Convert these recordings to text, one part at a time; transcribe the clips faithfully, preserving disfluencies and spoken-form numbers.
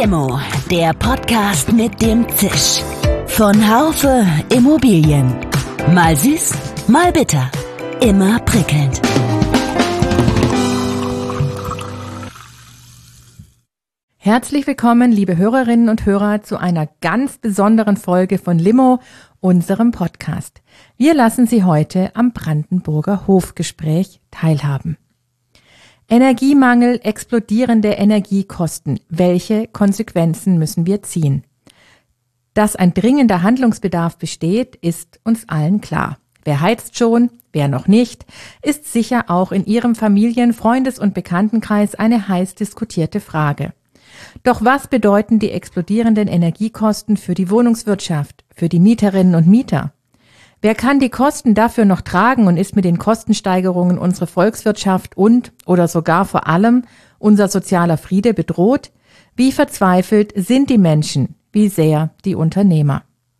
Limo, der Podcast mit dem Zisch. Von Haufe Immobilien. Mal süß, mal bitter. Immer prickelnd. Herzlich willkommen, liebe Hörerinnen und Hörer, zu einer ganz besonderen Folge von Limo, unserem Podcast. Wir lassen Sie heute am Brandenburger Hofgespräch teilhaben. Energiemangel, explodierende Energiekosten. Welche Konsequenzen müssen wir ziehen? Dass ein dringender Handlungsbedarf besteht, ist uns allen klar. Wer heizt schon, wer noch nicht, ist sicher auch in Ihrem Familien-, Freundes- und Bekanntenkreis eine heiß diskutierte Frage. Doch was bedeuten die explodierenden Energiekosten für die Wohnungswirtschaft, für die Mieterinnen und Mieter? Wer kann die Kosten dafür noch tragen und ist mit den Kostensteigerungen unsere Volkswirtschaft und oder sogar vor allem unser sozialer Friede bedroht? Wie verzweifelt sind die Menschen? Wie sehr die Unternehmer?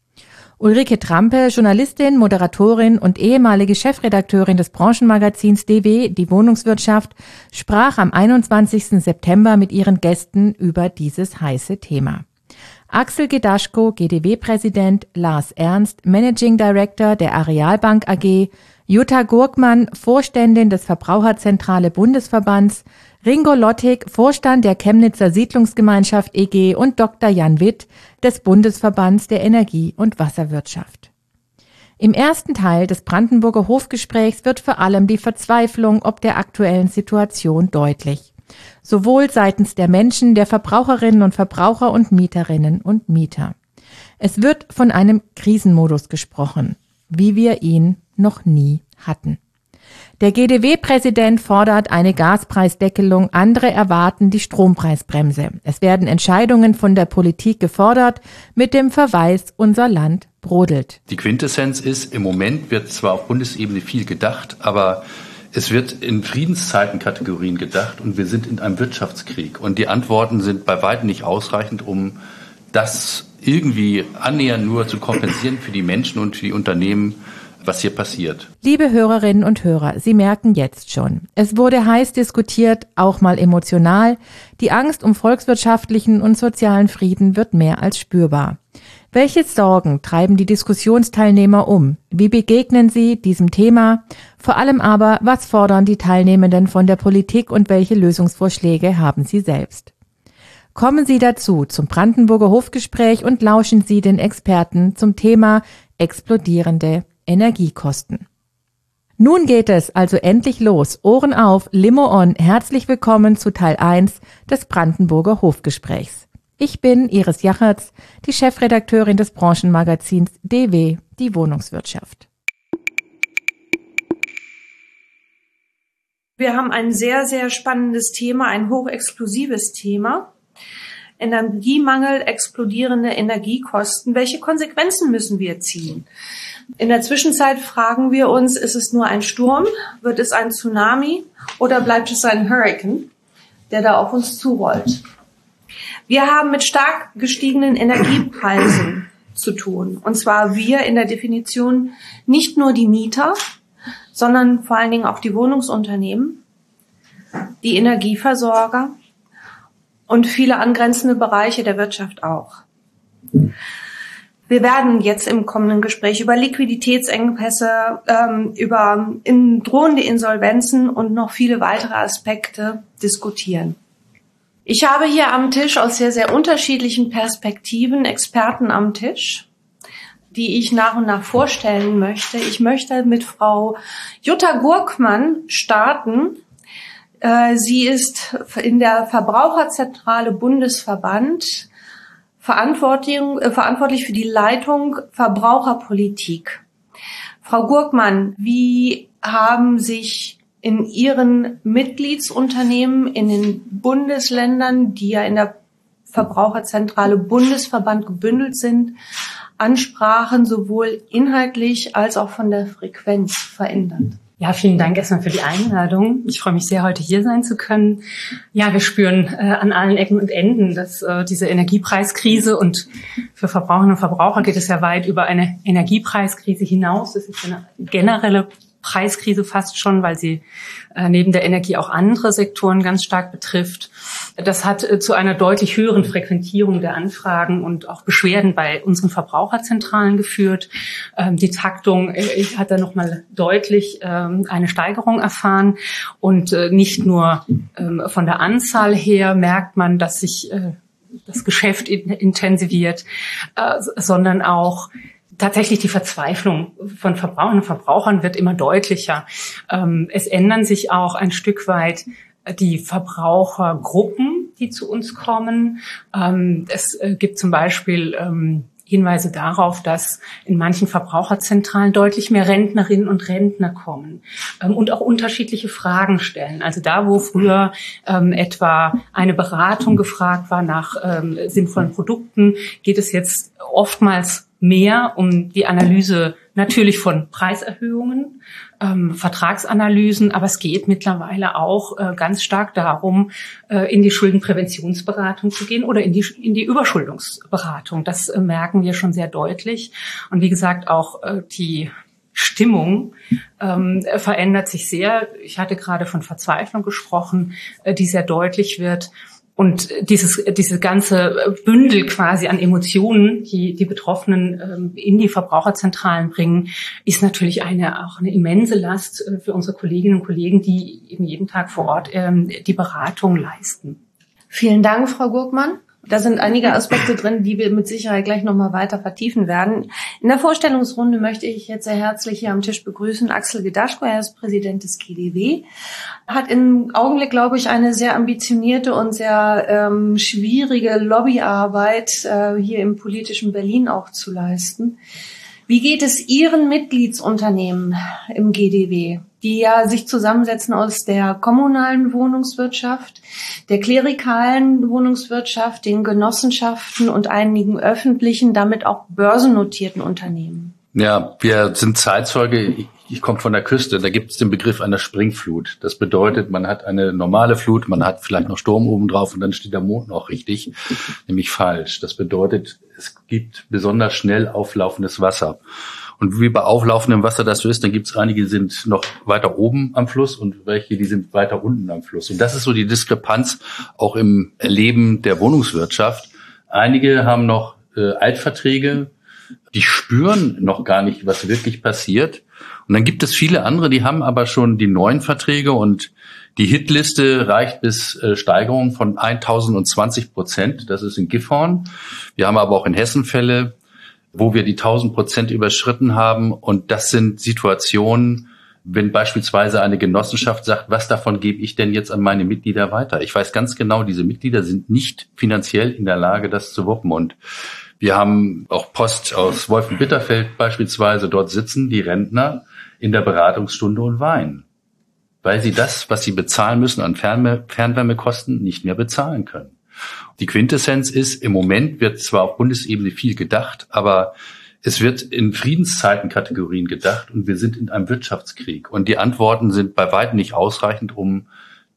Ulrike Trampe, Journalistin, Moderatorin und ehemalige Chefredakteurin des Branchenmagazins D W, die Wohnungswirtschaft, sprach am einundzwanzigsten September mit ihren Gästen über dieses heiße Thema. Axel Gedaschko, G D W-Präsident, Lars Ernst, Managing Director der Arealbank A G, Jutta Gurkmann, Vorständin des Verbraucherzentrale Bundesverbands, Ringo Lottig, Vorstand der Chemnitzer Siedlungsgemeinschaft E G und Doktor Jan Witt des Bundesverbands der Energie- und Wasserwirtschaft. Im ersten Teil des Brandenburger Hofgesprächs wird vor allem die Verzweiflung ob der aktuellen Situation deutlich. Sowohl seitens der Menschen, der Verbraucherinnen und Verbraucher und Mieterinnen und Mieter. Es wird von einem Krisenmodus gesprochen, wie wir ihn noch nie hatten. Der G D W-Präsident fordert eine Gaspreisdeckelung, andere erwarten die Strompreisbremse. Es werden Entscheidungen von der Politik gefordert, mit dem Verweis, unser Land brodelt. Die Quintessenz ist, im Moment wird zwar auf Bundesebene viel gedacht, aber es wird in Friedenszeitenkategorien gedacht und wir sind in einem Wirtschaftskrieg. Und die Antworten sind bei weitem nicht ausreichend, um das irgendwie annähernd nur zu kompensieren für die Menschen und für die Unternehmen, was hier passiert. Liebe Hörerinnen und Hörer, Sie merken jetzt schon, es wurde heiß diskutiert, auch mal emotional. Die Angst um volkswirtschaftlichen und sozialen Frieden wird mehr als spürbar. Welche Sorgen treiben die Diskussionsteilnehmer um? Wie begegnen sie diesem Thema? Vor allem aber, was fordern die Teilnehmenden von der Politik und welche Lösungsvorschläge haben sie selbst? Kommen Sie dazu zum Brandenburger Hofgespräch und lauschen Sie den Experten zum Thema explodierende Energiekosten. Nun geht es also endlich los. Ohren auf, Limo on. Herzlich willkommen zu Teil eins des Brandenburger Hofgesprächs. Ich bin Iris Jachertz, die Chefredakteurin des Branchenmagazins D W, die Wohnungswirtschaft. Wir haben ein sehr, sehr spannendes Thema, ein hochexplosives Thema. Energiemangel, explodierende Energiekosten. Welche Konsequenzen müssen wir ziehen? In der Zwischenzeit fragen wir uns, ist es nur ein Sturm, wird es ein Tsunami oder bleibt es ein Hurrikan, der da auf uns zurollt? Wir haben mit stark gestiegenen Energiepreisen zu tun. Und zwar wir in der Definition nicht nur die Mieter, sondern vor allen Dingen auch die Wohnungsunternehmen, die Energieversorger und viele angrenzende Bereiche der Wirtschaft auch. Wir werden jetzt im kommenden Gespräch über Liquiditätsengpässe, ähm, über in, drohende Insolvenzen und noch viele weitere Aspekte diskutieren. Ich habe hier am Tisch aus sehr, sehr unterschiedlichen Perspektiven Experten am Tisch, die ich nach und nach vorstellen möchte. Ich möchte mit Frau Jutta Gurkmann starten. Sie ist in der Verbraucherzentrale Bundesverband verantwortlich, äh, verantwortlich für die Leitung Verbraucherpolitik. Frau Gurkmann, wie haben sich in Ihren Mitgliedsunternehmen in den Bundesländern, die ja in der Verbraucherzentrale Bundesverband gebündelt sind, Ansprachen sowohl inhaltlich als auch von der Frequenz verändert? Ja, vielen Dank erstmal für die Einladung. Ich freue mich sehr, heute hier sein zu können. Ja, wir spüren äh, an allen Ecken und Enden, dass äh, diese Energiepreiskrise, und für Verbraucherinnen und Verbraucher geht es ja weit über eine Energiepreiskrise hinaus. Das ist eine generelle Preiskrise fast schon, weil sie äh, neben der Energie auch andere Sektoren ganz stark betrifft. Das hat zu einer deutlich höheren Frequentierung der Anfragen und auch Beschwerden bei unseren Verbraucherzentralen geführt. Die Taktung hat da nochmal deutlich eine Steigerung erfahren. Und nicht nur von der Anzahl her merkt man, dass sich das Geschäft intensiviert, sondern auch tatsächlich die Verzweiflung von Verbrauchern und Verbrauchern wird immer deutlicher. Es ändern sich auch ein Stück weit die Verbrauchergruppen, die zu uns kommen. Ähm, es äh, gibt zum Beispiel ähm, Hinweise darauf, dass in manchen Verbraucherzentralen deutlich mehr Rentnerinnen und Rentner kommen ähm, und auch unterschiedliche Fragen stellen. Also da, wo früher ähm, etwa eine Beratung gefragt war nach ähm, sinnvollen Produkten, geht es jetzt oftmals mehr um die Analyse natürlich von Preiserhöhungen, ähm, Vertragsanalysen, aber es geht mittlerweile auch äh, ganz stark darum, äh, in die Schuldenpräventionsberatung zu gehen oder in die in die Überschuldungsberatung. Das äh, merken wir schon sehr deutlich. Und wie gesagt, auch äh, die Stimmung ähm, verändert sich sehr. Ich hatte gerade von Verzweiflung gesprochen, äh, die sehr deutlich wird. Und dieses, diese ganze Bündel quasi an Emotionen, die die Betroffenen ähm, in die Verbraucherzentralen bringen, ist natürlich eine, auch eine immense Last äh, für unsere Kolleginnen und Kollegen, die eben jeden Tag vor Ort ähm, die Beratung leisten. Vielen Dank, Frau Gurkmann. Da sind einige Aspekte drin, die wir mit Sicherheit gleich nochmal weiter vertiefen werden. In der Vorstellungsrunde möchte ich jetzt sehr herzlich hier am Tisch begrüßen Axel Gedaschko. Er ist Präsident des G D W. Hat im Augenblick, glaube ich, eine sehr ambitionierte und sehr ähm, schwierige Lobbyarbeit äh, hier im politischen Berlin auch zu leisten. Wie geht es Ihren Mitgliedsunternehmen im G D W, die ja sich zusammensetzen aus der kommunalen Wohnungswirtschaft, der klerikalen Wohnungswirtschaft, den Genossenschaften und einigen öffentlichen, damit auch börsennotierten Unternehmen? Ja, wir sind Zeitzeuge. Ich, ich komme von der Küste. Da gibt es den Begriff einer Springflut. Das bedeutet, man hat eine normale Flut, man hat vielleicht noch Sturm oben drauf und dann steht der Mond noch richtig, nämlich falsch. Das bedeutet, es gibt besonders schnell auflaufendes Wasser. Und wie bei auflaufendem Wasser das so ist, dann gibt es einige, die sind noch weiter oben am Fluss und welche, die sind weiter unten am Fluss. Und das ist so die Diskrepanz auch im Erleben der Wohnungswirtschaft. Einige haben noch äh, Altverträge, die spüren noch gar nicht, was wirklich passiert. Und dann gibt es viele andere, die haben aber schon die neuen Verträge und die Hitliste reicht bis äh, Steigerungen von tausendzwanzig Prozent. Das ist in Gifhorn. Wir haben aber auch in Hessen Fälle, wo wir die tausend Prozent überschritten haben. Und das sind Situationen, wenn beispielsweise eine Genossenschaft sagt, was davon gebe ich denn jetzt an meine Mitglieder weiter? Ich weiß ganz genau, diese Mitglieder sind nicht finanziell in der Lage, das zu wuppen. Und wir haben auch Post aus Wolfenbitterfeld beispielsweise. Dort sitzen die Rentner in der Beratungsstunde und weinen, weil sie das, was sie bezahlen müssen an Fernwärme, Fernwärmekosten, nicht mehr bezahlen können. Die Quintessenz ist, im Moment wird zwar auf Bundesebene viel gedacht, aber es wird in Friedenszeitenkategorien gedacht und wir sind in einem Wirtschaftskrieg. Und die Antworten sind bei weitem nicht ausreichend, um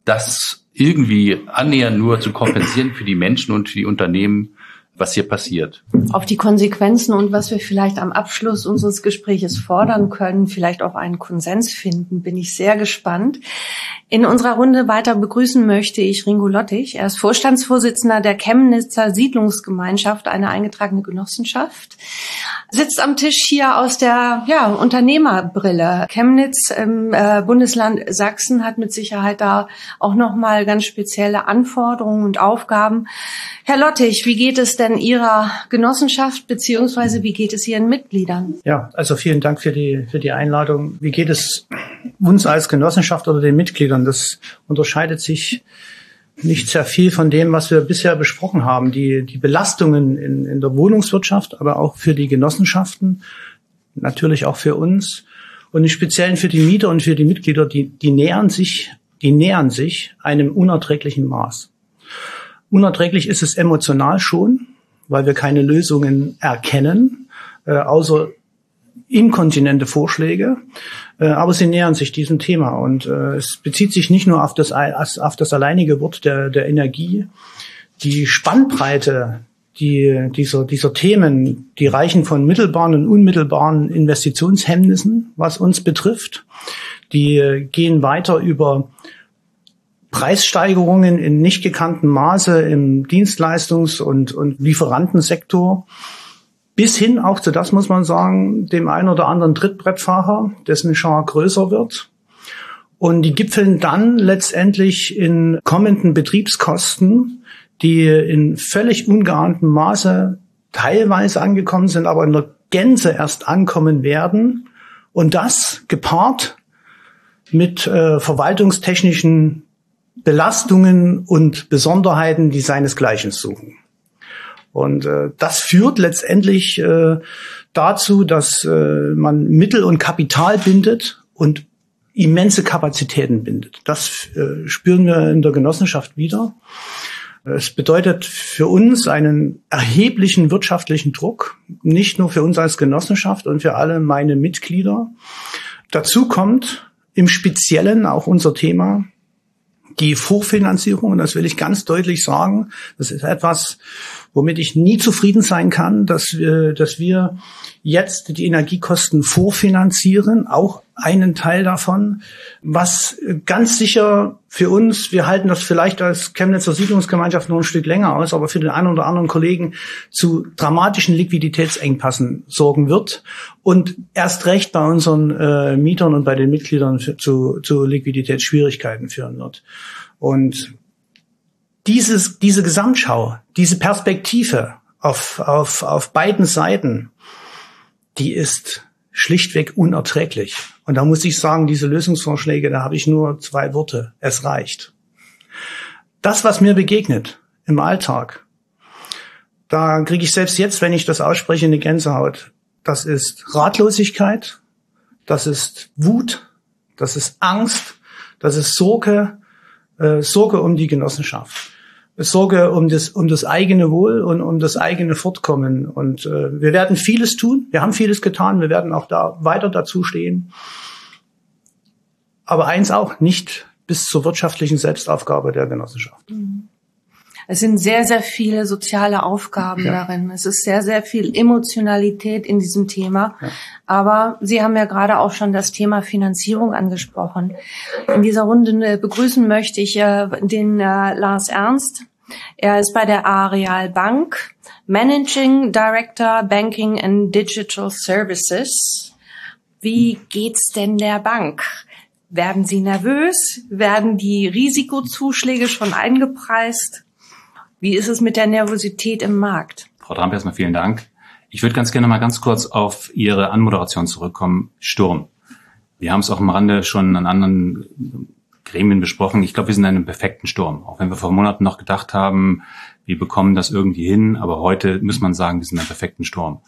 das irgendwie annähernd nur zu kompensieren für die Menschen und für die Unternehmen, was hier passiert. Auf die Konsequenzen und was wir vielleicht am Abschluss unseres Gespräches fordern können, vielleicht auch einen Konsens finden, bin ich sehr gespannt. In unserer Runde weiter begrüßen möchte ich Ringo Lottich. Er ist Vorstandsvorsitzender der Chemnitzer Siedlungsgemeinschaft, eine eingetragene Genossenschaft. Sitzt am Tisch hier aus der ja, Unternehmerbrille. Chemnitz im äh, Bundesland Sachsen hat mit Sicherheit da auch nochmal ganz spezielle Anforderungen und Aufgaben. Herr Lottich, wie geht es denn Ihrer Genossenschaft beziehungsweise wie geht es Ihren Mitgliedern? Ja, also vielen Dank für die für die Einladung. Wie geht es uns als Genossenschaft oder den Mitgliedern? Das unterscheidet sich nicht sehr viel von dem, was wir bisher besprochen haben. Die die Belastungen in, in der Wohnungswirtschaft, aber auch für die Genossenschaften, natürlich auch für uns und im Speziellen für die Mieter und für die Mitglieder, die die nähern sich, die nähern sich einem unerträglichen Maß. Unerträglich ist es emotional schon, weil wir keine Lösungen erkennen, äh, außer inkontinente Vorschläge. Äh, aber sie nähern sich diesem Thema und äh, es bezieht sich nicht nur auf das, auf das alleinige Wort der, der Energie. Die Spannbreite die, dieser, dieser Themen, die reichen von mittelbaren und unmittelbaren Investitionshemmnissen, was uns betrifft. Die gehen weiter über Preissteigerungen in nicht gekanntem Maße im Dienstleistungs- und, und Lieferantensektor bis hin auch zu, das muss man sagen, dem einen oder anderen Trittbrettfahrer, dessen Schar größer wird. Und die gipfeln dann letztendlich in kommenden Betriebskosten, die in völlig ungeahntem Maße teilweise angekommen sind, aber in der Gänze erst ankommen werden. Und das gepaart mit äh, verwaltungstechnischen Belastungen und Besonderheiten, die seinesgleichen suchen. Und äh, das führt letztendlich äh, dazu, dass äh, man Mittel und Kapital bindet und immense Kapazitäten bindet. Das äh, spüren wir in der Genossenschaft wieder. Es bedeutet für uns einen erheblichen wirtschaftlichen Druck, nicht nur für uns als Genossenschaft und für alle meine Mitglieder. Dazu kommt im Speziellen auch unser Thema, die Vorfinanzierung. Und das will ich ganz deutlich sagen. Das ist etwas, womit ich nie zufrieden sein kann, dass wir, dass wir jetzt die Energiekosten vorfinanzieren, auch einen Teil davon, was ganz sicher für uns, wir halten das vielleicht als Chemnitzer Siedlungsgemeinschaft noch ein Stück länger aus, aber für den einen oder anderen Kollegen zu dramatischen Liquiditätsengpassen sorgen wird und erst recht bei unseren äh, Mietern und bei den Mitgliedern für, zu, zu Liquiditätsschwierigkeiten führen wird. Und dieses, diese Gesamtschau, diese Perspektive auf, auf, auf beiden Seiten, die ist schlichtweg unerträglich. Und da muss ich sagen, diese Lösungsvorschläge, da habe ich nur zwei Worte. Es reicht. Das, was mir begegnet im Alltag, da kriege ich selbst jetzt, wenn ich das ausspreche, eine Gänsehaut. Das ist Ratlosigkeit, das ist Wut, das ist Angst, das ist Sorge, äh, Sorge um die Genossenschaft. Sorge um das, um das eigene Wohl und um das eigene Fortkommen. Und äh, wir werden vieles tun. Wir haben vieles getan. Wir werden auch da weiter dazu stehen. Aber eins auch, nicht bis zur wirtschaftlichen Selbstaufgabe der Genossenschaft. Es sind sehr, sehr viele soziale Aufgaben ja. darin. Es ist sehr, sehr viel Emotionalität in diesem Thema. Ja. Aber Sie haben ja gerade auch schon das Thema Finanzierung angesprochen. In dieser Runde begrüßen möchte ich äh, den äh, Lars Ernst. Er ist bei der Areal Bank Managing Director Banking and Digital Services. Wie geht's denn der Bank? Werden Sie nervös? Werden die Risikozuschläge schon eingepreist? Wie ist es mit der Nervosität im Markt? Frau Tramp, erstmal vielen Dank. Ich würde ganz gerne mal ganz kurz auf Ihre Anmoderation zurückkommen. Sturm. Wir haben es auch am Rande schon an anderen Gremien besprochen. Ich glaube, wir sind in einem perfekten Sturm. Auch wenn wir vor Monaten noch gedacht haben, wir bekommen das irgendwie hin. Aber heute muss man sagen, wir sind in einem perfekten Sturm.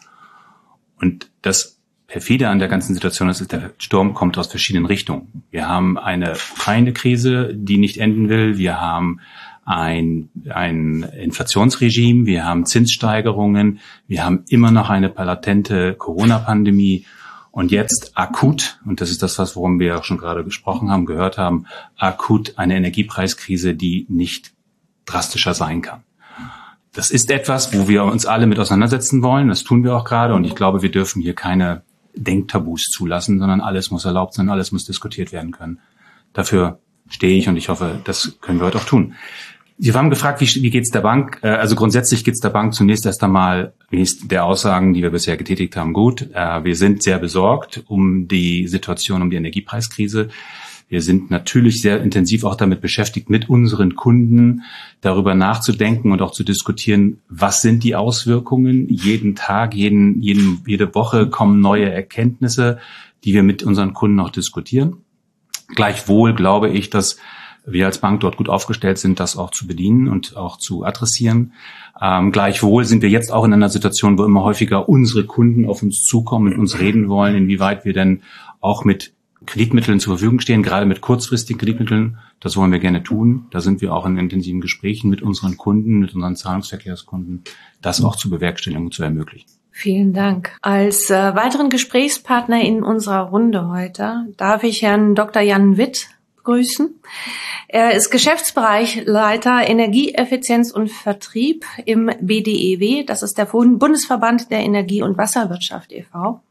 Und das Perfide an der ganzen Situation ist, der Sturm kommt aus verschiedenen Richtungen. Wir haben eine Ukraine-Krise, die nicht enden will. Wir haben ein, ein Inflationsregime. Wir haben Zinssteigerungen. Wir haben immer noch eine latente Corona-Pandemie. Und jetzt akut, und das ist das, was worum wir auch schon gerade gesprochen haben, gehört haben, akut eine Energiepreiskrise, die nicht drastischer sein kann. Das ist etwas, wo wir uns alle mit auseinandersetzen wollen. Das tun wir auch gerade. Und ich glaube, wir dürfen hier keine Denktabus zulassen, sondern alles muss erlaubt sein, alles muss diskutiert werden können. Dafür stehe ich und ich hoffe, das können wir heute auch tun. Sie haben gefragt, wie, wie geht's der Bank? Also grundsätzlich geht's der Bank zunächst erst einmal, wie der Aussagen, die wir bisher getätigt haben, gut. Wir sind sehr besorgt um die Situation, um die Energiepreiskrise. Wir sind natürlich sehr intensiv auch damit beschäftigt, mit unseren Kunden darüber nachzudenken und auch zu diskutieren, was sind die Auswirkungen. Jeden Tag, jeden, jeden, jede Woche kommen neue Erkenntnisse, die wir mit unseren Kunden auch diskutieren. Gleichwohl glaube ich, dass wir als Bank dort gut aufgestellt sind, das auch zu bedienen und auch zu adressieren. Ähm, gleichwohl sind wir jetzt auch in einer Situation, wo immer häufiger unsere Kunden auf uns zukommen und uns reden wollen, inwieweit wir denn auch mit Kreditmitteln zur Verfügung stehen, gerade mit kurzfristigen Kreditmitteln. Das wollen wir gerne tun. Da sind wir auch in intensiven Gesprächen mit unseren Kunden, mit unseren Zahlungsverkehrskunden, das auch zu bewerkstelligen und zu ermöglichen. Vielen Dank. Als äh, weiteren Gesprächspartner in unserer Runde heute darf ich Herrn Doktor Jan Witt begrüßen. Er ist Geschäftsbereichleiter Energieeffizienz und Vertrieb im B D E W. Das ist der Bundesverband der Energie- und Wasserwirtschaft e V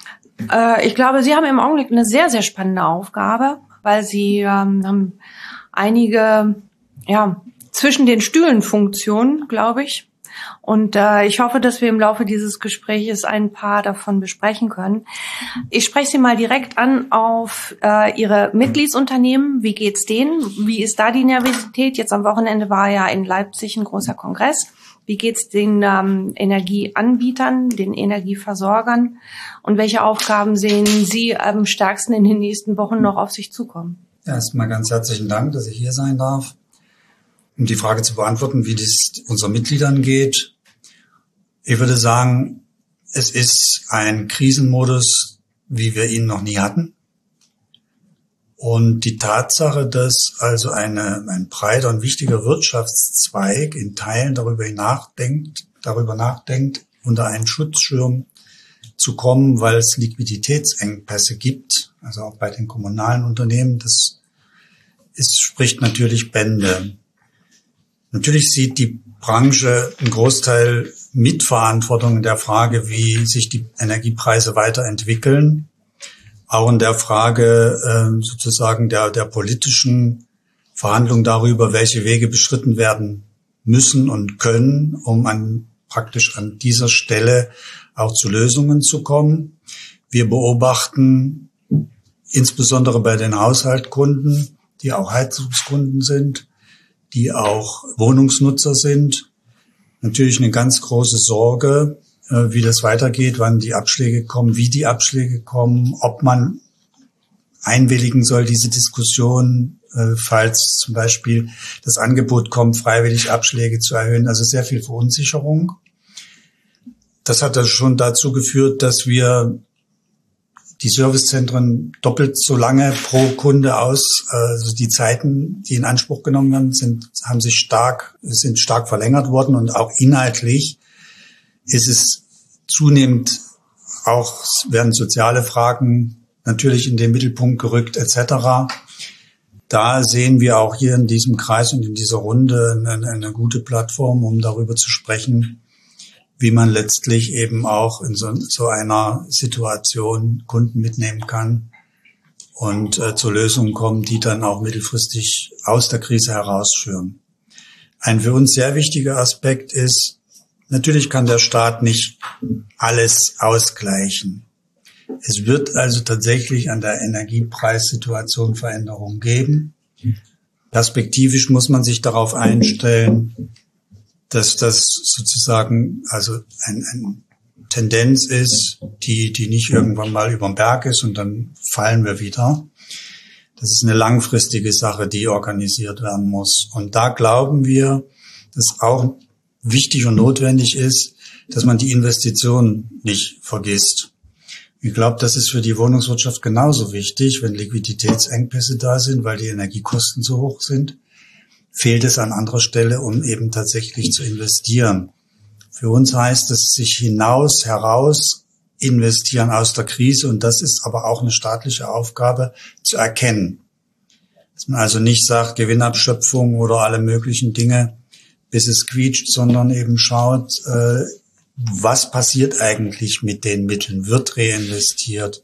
Äh, ich glaube, Sie haben im Augenblick eine sehr, sehr spannende Aufgabe, weil Sie ähm, haben einige, ja, zwischen den Stühlen Funktionen, glaube ich. Und äh, ich hoffe, dass wir im Laufe dieses Gespräches ein paar davon besprechen können. Ich spreche Sie mal direkt an auf äh, Ihre Mitgliedsunternehmen. Wie geht's denen? Wie ist da die Nervosität? Jetzt am Wochenende war ja in Leipzig ein großer Kongress. Wie geht's den ähm, Energieanbietern, den Energieversorgern? Und welche Aufgaben sehen Sie am stärksten in den nächsten Wochen noch auf sich zukommen? Erstmal ganz herzlichen Dank, dass ich hier sein darf. Um die Frage zu beantworten, wie das unseren Mitgliedern geht. Ich würde sagen, es ist ein Krisenmodus, wie wir ihn noch nie hatten. Und die Tatsache, dass also eine, ein breiter und wichtiger Wirtschaftszweig in Teilen darüber nachdenkt, darüber nachdenkt, unter einen Schutzschirm zu kommen, weil es Liquiditätsengpässe gibt, also auch bei den kommunalen Unternehmen, das ist, spricht natürlich Bände. Natürlich sieht die Branche einen Großteil Mitverantwortung in der Frage, wie sich die Energiepreise weiterentwickeln. Auch in der Frage äh, sozusagen der, der politischen Verhandlung darüber, welche Wege beschritten werden müssen und können, um an, praktisch an dieser Stelle auch zu Lösungen zu kommen. Wir beobachten insbesondere bei den Haushaltskunden, die auch Heizungskunden sind, die auch Wohnungsnutzer sind, natürlich eine ganz große Sorge, wie das weitergeht, wann die Abschläge kommen, wie die Abschläge kommen, ob man einwilligen soll, diese Diskussion, falls zum Beispiel das Angebot kommt, freiwillig Abschläge zu erhöhen. Also sehr viel Verunsicherung. Das hat also schon dazu geführt, dass wir die Servicezentren doppelt so lange pro Kunde aus, also die Zeiten, die in Anspruch genommen werden, sind, haben sich stark, sind stark verlängert worden und auch inhaltlich ist es zunehmend auch, werden soziale Fragen natürlich in den Mittelpunkt gerückt et cetera. Da sehen wir auch hier in diesem Kreis und in dieser Runde eine, eine gute Plattform, um darüber zu sprechen, wie man letztlich eben auch in so, so einer Situation Kunden mitnehmen kann und äh, zu Lösungen kommen, die dann auch mittelfristig aus der Krise herausführen. Ein für uns sehr wichtiger Aspekt ist, natürlich kann der Staat nicht alles ausgleichen. Es wird also tatsächlich an der Energiepreissituation Veränderungen geben. Perspektivisch muss man sich darauf einstellen, dass das sozusagen also ein, ein Tendenz ist, die die nicht irgendwann mal überm Berg ist und dann fallen wir wieder. Das ist eine langfristige Sache, die organisiert werden muss. Und da glauben wir, dass auch wichtig und notwendig ist, dass man die Investitionen nicht vergisst. Ich glaube, das ist für die Wohnungswirtschaft genauso wichtig, wenn Liquiditätsengpässe da sind, weil die Energiekosten so hoch sind. Fehlt es an anderer Stelle, um eben tatsächlich zu investieren. Für uns heißt es, sich hinaus, heraus investieren aus der Krise. Und das ist aber auch eine staatliche Aufgabe zu erkennen. Dass man also nicht sagt, Gewinnabschöpfung oder alle möglichen Dinge, bis es quietscht, sondern eben schaut, äh, was passiert eigentlich mit den Mitteln? Wird reinvestiert?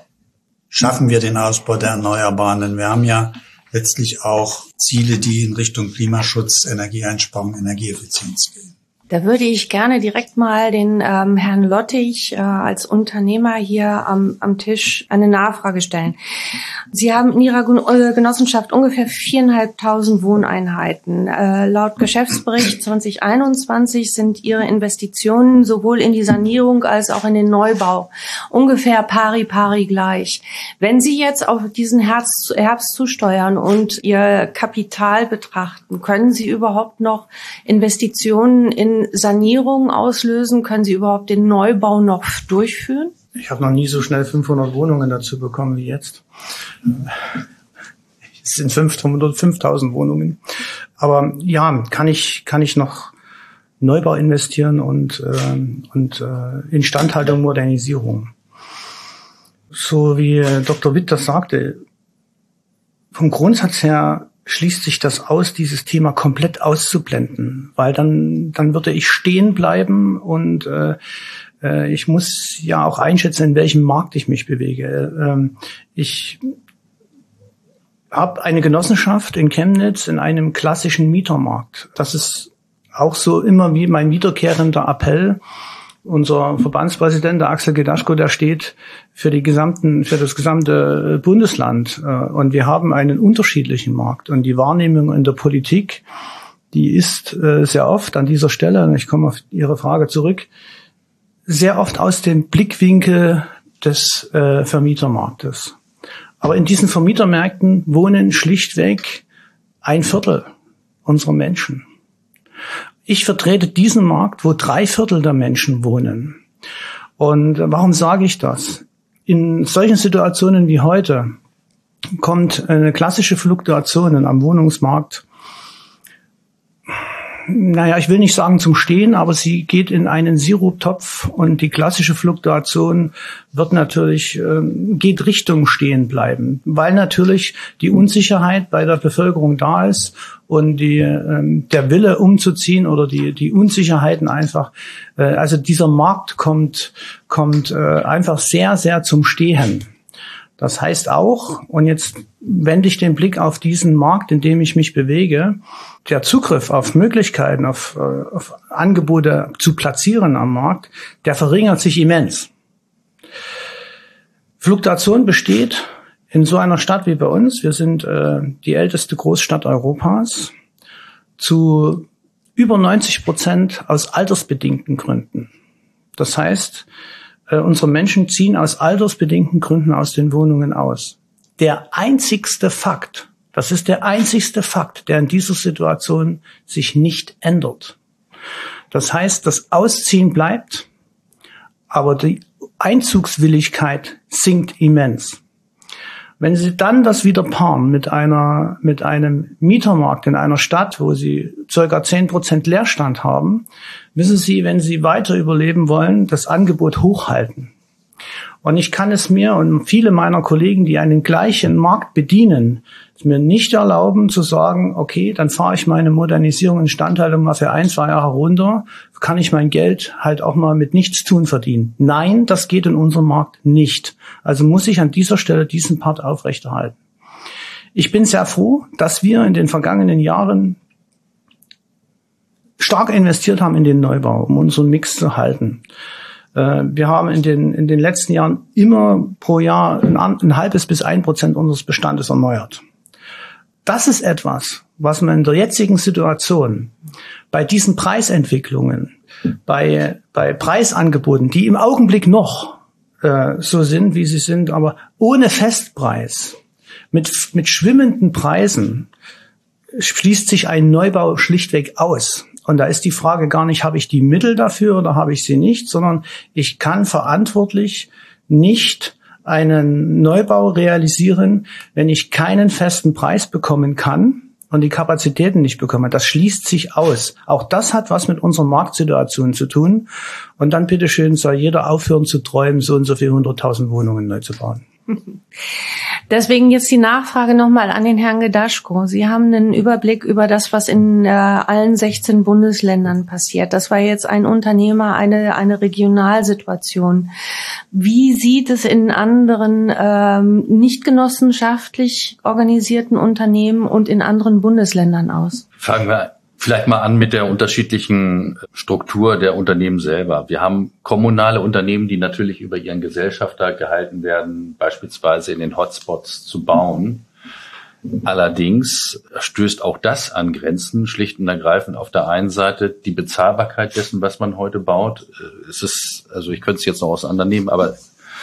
Schaffen wir den Ausbau der Erneuerbaren? Denn wir haben ja letztlich auch Ziele, die in Richtung Klimaschutz, Energieeinsparung, Energieeffizienz gehen. Da würde ich gerne direkt mal den ähm, Herrn Lottig äh, als Unternehmer hier am, am Tisch eine Nachfrage stellen. Sie haben in Ihrer Genossenschaft ungefähr viereinhalbtausend Wohneinheiten. Äh, laut Geschäftsbericht zwanzig einundzwanzig sind Ihre Investitionen sowohl in die Sanierung als auch in den Neubau ungefähr pari pari gleich. Wenn Sie jetzt auf diesen Herbst, Herbst zusteuern und Ihr Kapital betrachten, können Sie überhaupt noch Investitionen in Sanierung auslösen? Können Sie überhaupt den Neubau noch durchführen? Ich habe noch nie so schnell fünfhundert Wohnungen dazu bekommen wie jetzt. Es sind fünfhundert, fünftausend Wohnungen. Aber ja, kann ich kann ich noch Neubau investieren und äh, und äh, Instandhaltung, Modernisierung. So wie Doktor Witt das sagte, vom Grundsatz her schließt sich das aus, dieses Thema komplett auszublenden, weil dann dann würde ich stehen bleiben und äh, äh, ich muss ja auch einschätzen, in welchem Markt ich mich bewege. Ähm, ich habe eine Genossenschaft in Chemnitz in einem klassischen Mietermarkt. Das ist auch so immer wie mein wiederkehrender Appell. Unser Verbandspräsident, der Axel Gedaschko, der steht für die gesamten, für das gesamte Bundesland. Und wir haben einen unterschiedlichen Markt. Und die Wahrnehmung in der Politik, die ist sehr oft an dieser Stelle, und ich komme auf Ihre Frage zurück, sehr oft aus dem Blickwinkel des Vermietermarktes. Aber in diesen Vermietermärkten wohnen schlichtweg ein Viertel unserer Menschen. Ich vertrete diesen Markt, wo drei Viertel der Menschen wohnen. Und warum sage ich das? In solchen Situationen wie heute kommt eine klassische Fluktuation am Wohnungsmarkt, naja, ich will nicht sagen zum Stehen, aber sie geht in einen Siruptopf und die klassische Fluktuation wird natürlich, äh, geht Richtung Stehen bleiben, weil natürlich die Unsicherheit bei der Bevölkerung da ist und die, äh, der Wille umzuziehen oder die, die Unsicherheiten einfach, äh, also dieser Markt kommt, kommt äh, einfach sehr, sehr zum Stehen. Das heißt auch, und jetzt wende ich den Blick auf diesen Markt, in dem ich mich bewege, der Zugriff auf Möglichkeiten, auf, auf Angebote zu platzieren am Markt, der verringert sich immens. Fluktuation besteht in so einer Stadt wie bei uns, wir sind äh, die älteste Großstadt Europas, zu über neunzig Prozent aus altersbedingten Gründen. Das heißt, unsere Menschen ziehen aus altersbedingten Gründen aus den Wohnungen aus. Der einzigste Fakt, das ist der einzigste Fakt, der in dieser Situation sich nicht ändert. Das heißt, das Ausziehen bleibt, aber die Einzugswilligkeit sinkt immens. Wenn Sie dann das wieder paaren mit einer, mit einem Mietermarkt in einer Stadt, wo Sie circa zehn Prozent Leerstand haben, müssen Sie, wenn Sie weiter überleben wollen, das Angebot hochhalten. Und ich kann es mir und viele meiner Kollegen, die einen gleichen Markt bedienen, es mir nicht erlauben zu sagen, okay, dann fahre ich meine Modernisierung und Instandhaltung mal für ein, zwei Jahre runter, kann ich mein Geld halt auch mal mit Nichtstun verdienen. Nein, das geht in unserem Markt nicht. Also muss ich an dieser Stelle diesen Part aufrechterhalten. Ich bin sehr froh, dass wir in den vergangenen Jahren stark investiert haben in den Neubau, um unseren Mix zu halten. Wir haben in den, in den letzten Jahren immer pro Jahr ein, ein halbes bis ein Prozent unseres Bestandes erneuert. Das ist etwas, was man in der jetzigen Situation bei diesen Preisentwicklungen, bei, bei Preisangeboten, die im Augenblick noch äh, so sind, wie sie sind, aber ohne Festpreis, mit, mit schwimmenden Preisen, schließt sich ein Neubau schlichtweg aus. Und da ist die Frage gar nicht, habe ich die Mittel dafür oder habe ich sie nicht, sondern ich kann verantwortlich nicht einen Neubau realisieren, wenn ich keinen festen Preis bekommen kann und die Kapazitäten nicht bekomme. Das schließt sich aus. Auch das hat was mit unserer Marktsituation zu tun. Und dann bitteschön soll jeder aufhören zu träumen, so und so viele hunderttausend Wohnungen neu zu bauen. Deswegen jetzt die Nachfrage nochmal an den Herrn Gedaschko. Sie haben einen Überblick über das, was in äh, allen sechzehn Bundesländern passiert. Das war jetzt ein Unternehmer, eine eine Regionalsituation. Wie sieht es in anderen ähm, nicht genossenschaftlich organisierten Unternehmen und in anderen Bundesländern aus? Fangen wir vielleicht mal an mit der unterschiedlichen Struktur der Unternehmen selber. Wir haben kommunale Unternehmen, die natürlich über ihren Gesellschafter gehalten werden, beispielsweise in den Hotspots zu bauen. Allerdings stößt auch das an Grenzen, schlicht und ergreifend. Auf der einen Seite die Bezahlbarkeit dessen, was man heute baut. Es ist, also ich könnte es jetzt noch auseinandernehmen, aber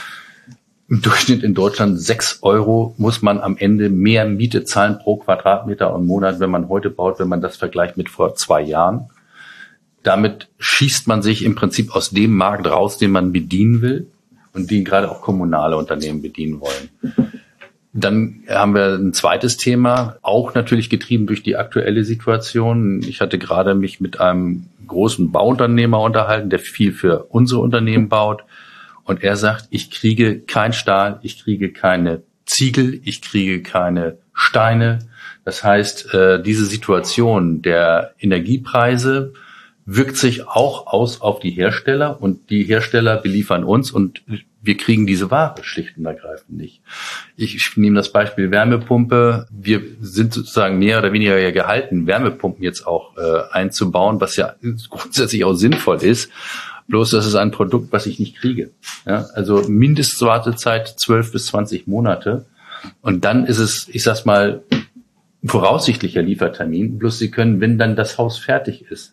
im Durchschnitt in Deutschland sechs Euro muss man am Ende mehr Miete zahlen pro Quadratmeter im Monat, wenn man heute baut, wenn man das vergleicht mit vor zwei Jahren. Damit schießt man sich im Prinzip aus dem Markt raus, den man bedienen will und den gerade auch kommunale Unternehmen bedienen wollen. Dann haben wir ein zweites Thema, auch natürlich getrieben durch die aktuelle Situation. Ich hatte gerade mich mit einem großen Bauunternehmer unterhalten, der viel für unsere Unternehmen baut. Und er sagt, ich kriege kein Stahl, ich kriege keine Ziegel, ich kriege keine Steine. Das heißt, diese Situation der Energiepreise wirkt sich auch aus auf die Hersteller und die Hersteller beliefern uns und wir kriegen diese Ware schlicht und ergreifend nicht. Ich, ich nehme das Beispiel Wärmepumpe. Wir sind sozusagen mehr oder weniger ja gehalten, Wärmepumpen jetzt auch äh, einzubauen, was ja grundsätzlich auch sinnvoll ist. Bloß das ist ein Produkt, was ich nicht kriege. Ja, also Mindestwartezeit zwölf bis zwanzig Monate. Und dann ist es, ich sag's mal, voraussichtlicher Liefertermin. Bloß Sie können, wenn dann das Haus fertig ist,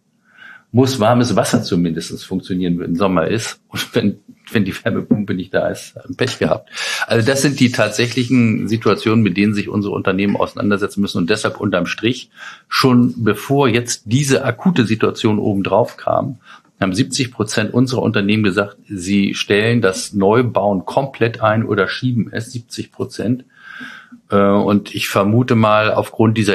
muss warmes Wasser zumindest funktionieren, wenn Sommer ist. Und wenn, wenn die Wärmepumpe nicht da ist, haben Pech gehabt. Also das sind die tatsächlichen Situationen, mit denen sich unsere Unternehmen auseinandersetzen müssen. Und deshalb unterm Strich, schon bevor jetzt diese akute Situation obendrauf kam, haben siebzig Prozent unserer Unternehmen gesagt, sie stellen das Neubauen komplett ein oder schieben es, siebzig Prozent. Und ich vermute mal, aufgrund dieser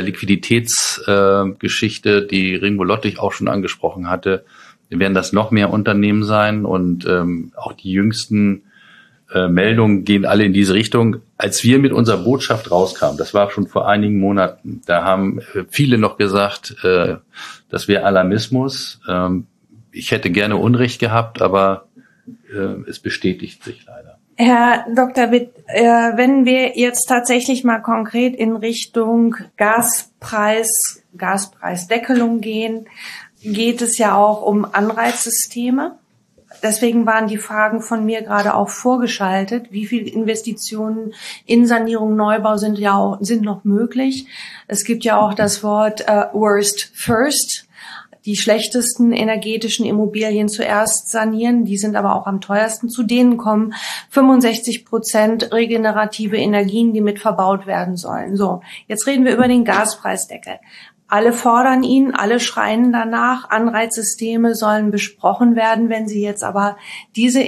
Liquiditätsgeschichte, äh, die Ringo Lottig auch schon angesprochen hatte, werden das noch mehr Unternehmen sein. Und ähm, auch die jüngsten äh, Meldungen gehen alle in diese Richtung. Als wir mit unserer Botschaft rauskamen, das war schon vor einigen Monaten, da haben viele noch gesagt, äh, das wäre Alarmismus. Ähm, ich hätte gerne Unrecht gehabt, aber äh, es bestätigt sich leider. Herr Doktor Witt, äh, wenn wir jetzt tatsächlich mal konkret in Richtung Gaspreis, Gaspreisdeckelung gehen, geht es ja auch um Anreizsysteme. Deswegen waren die Fragen von mir gerade auch vorgeschaltet. Wie viel Investitionen in Sanierung, Neubau sind ja auch, sind noch möglich? Es gibt ja auch das Wort äh, Worst First. Die schlechtesten energetischen Immobilien zuerst sanieren, die sind aber auch am teuersten. Zu denen kommen fünfundsechzig Prozent regenerative Energien, die mit verbaut werden sollen. So, jetzt reden wir über den Gaspreisdeckel. Alle fordern ihn, alle schreien danach, Anreizsysteme sollen besprochen werden. Wenn Sie jetzt aber diese